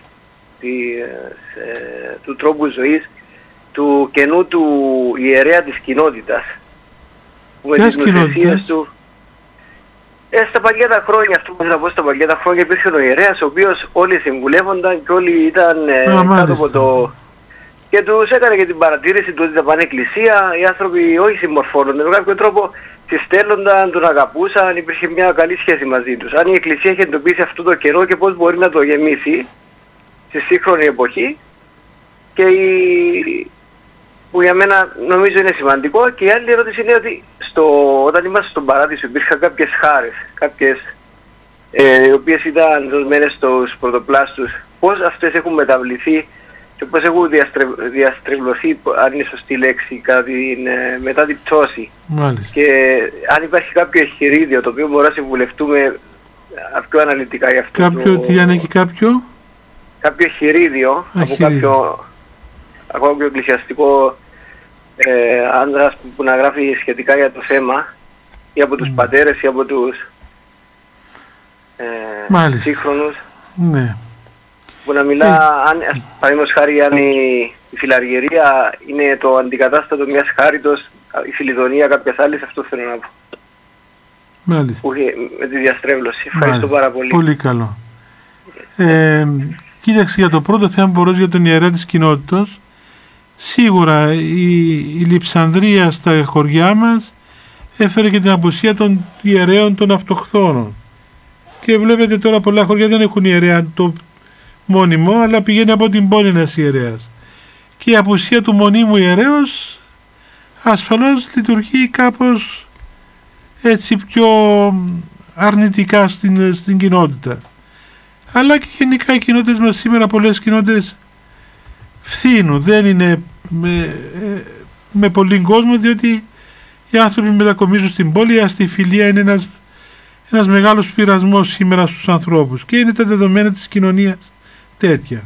του τρόπου ζωής, του κενού του ιερέα της κοινότητας. Ποιες κοινότητες? Στα παλιά τα χρόνια, αυτό που θα πω, στα παλιά τα χρόνια υπήρχε ο ιερέας ο οποίος όλοι συμβουλεύονταν και όλοι ήταν κάτω από το... Και τους έκανε και την παρατήρηση του ότι θα πάνε εκκλησία, οι άνθρωποι όχι συμμορφώνονται, με κάποιο τρόπο τις στέλνονταν, τον αγαπούσαν, υπήρχε μια καλή σχέση μαζί τους. Αν η εκκλησία έχει εντοπίσει αυτό το καιρό και πώς μπορεί να το γεμίσει στη σύγχρονη εποχή, και που για μένα νομίζω είναι σημαντικό. Και η άλλη ερώτηση είναι ότι όταν είμαστε στον Παράδεισο υπήρχαν κάποιες χάρες, κάποιες οι οποίες ήταν δοσμένες στους πρωτοπλάστους, πώς αυτές έχουν μεταβληθεί και πώς έχουν διαστρεβλωθεί, αν είναι σωστή λέξη, μετά την πτώση. Μάλιστα. Και αν υπάρχει κάποιο εγχειρίδιο το οποίο μπορούμε να συμβουλευτούμε πιο αναλυτικά γι' αυτό. Τι αν έχει κάποιο εγχειρίδιο από κάποιο εκκλησιαστικό άνδρας που να γράφει σχετικά για το θέμα, ή από τους πατέρες ή από τους σύγχρονους. Ναι. Που να μιλά, παραδείγματος χάρη, αν η φιλαργυρία είναι το αντικατάστατο μιας χάριτος, η Φιλιδονία κάποιας άλλης, αυτό θέλω να πω. Μάλιστα. Με τη διαστρέβλωση. Ευχαριστώ πάρα πολύ. Πολύ καλό. Κοίταξε, για το πρώτο θέμα μπορώς για τον ιερέα της κοινότητας. Σίγουρα η λειψανδρία στα χωριά μας έφερε και την απουσία των ιερέων των αυτοχθόνων. Και βλέπετε τώρα πολλά χωριά δεν έχουν ιερέα το μόνιμο, αλλά πηγαίνει από την πόλη ένας ιερέας. Και η απουσία του μονίμου ιερέως ασφαλώς λειτουργεί κάπως έτσι πιο αρνητικά στην κοινότητα. Αλλά και γενικά οι κοινότητες μας σήμερα, πολλές κοινότητες φθήνουν, δεν είναι με πολύ κόσμο, διότι οι άνθρωποι μετακομίζουν στην πόλη. Η αστιφιλία είναι ένας μεγάλος πειρασμός σήμερα στους ανθρώπους και είναι τα δεδομένα της κοινωνίας τέτοια.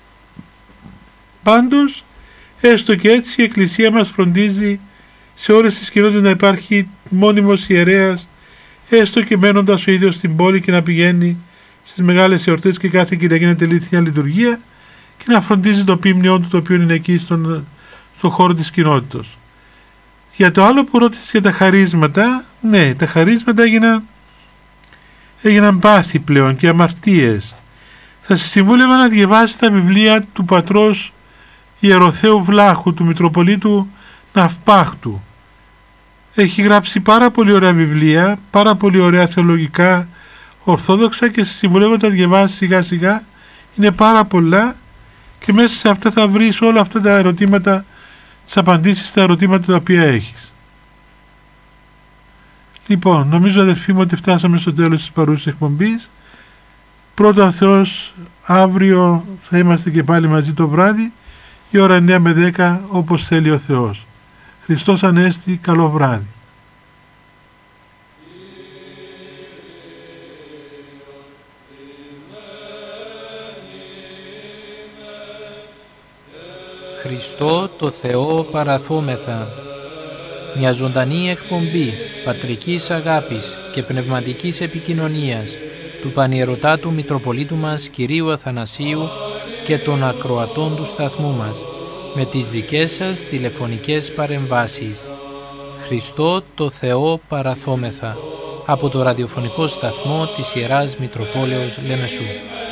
Πάντως, έστω και έτσι η Εκκλησία μας φροντίζει σε όλες τις κοινότητες να υπάρχει μόνιμος ιερέας, έστω και μένοντας ο ίδιος στην πόλη και να πηγαίνει στις μεγάλες εορτές και κάθε Κυριακή να τελεί θεία λειτουργία και να φροντίζει το ποίμνιό του, το οποίο είναι εκεί στον χώρο της κοινότητας. Για το άλλο που ρώτησε για τα χαρίσματα, ναι, τα χαρίσματα έγιναν πάθη πλέον και αμαρτίες. Θα σας συμβούλευα να διαβάσετε τα βιβλία του πατρός Ιεροθέου Βλάχου, του Μητροπολίτου Ναυπάχτου. Έχει γράψει πάρα πολύ ωραία βιβλία, πάρα πολύ ωραία θεολογικά, ορθόδοξα, και σας συμβουλεύω να τα διαβάσεις σιγά σιγά. Είναι πάρα πολλά και μέσα σε αυτά θα βρεις όλα αυτά τα ερωτήματα, τις απαντήσεις στα ερωτήματα τα οποία έχεις. Λοιπόν, νομίζω αδερφοί μου ότι φτάσαμε στο τέλος της παρούσης εκπομπής. Πρώτα ο Θεός, αύριο θα είμαστε και πάλι μαζί το βράδυ, η ώρα 9 με 10 όπως θέλει ο Θεός. Χριστός Ανέστη, καλό βράδυ. Χριστό το Θεό παραθόμεθα. Μια ζωντανή εκπομπή πατρικής αγάπης και πνευματικής επικοινωνίας του Πανιερωτάτου Μητροπολίτου μας Κυρίου Αθανασίου και των ακροατών του σταθμού μας, με τις δικές σας τηλεφωνικές παρεμβάσεις. Χριστό το Θεό παραθόμεθα, από το ραδιοφωνικό σταθμό της Ιεράς Μητροπόλεως Λεμεσού.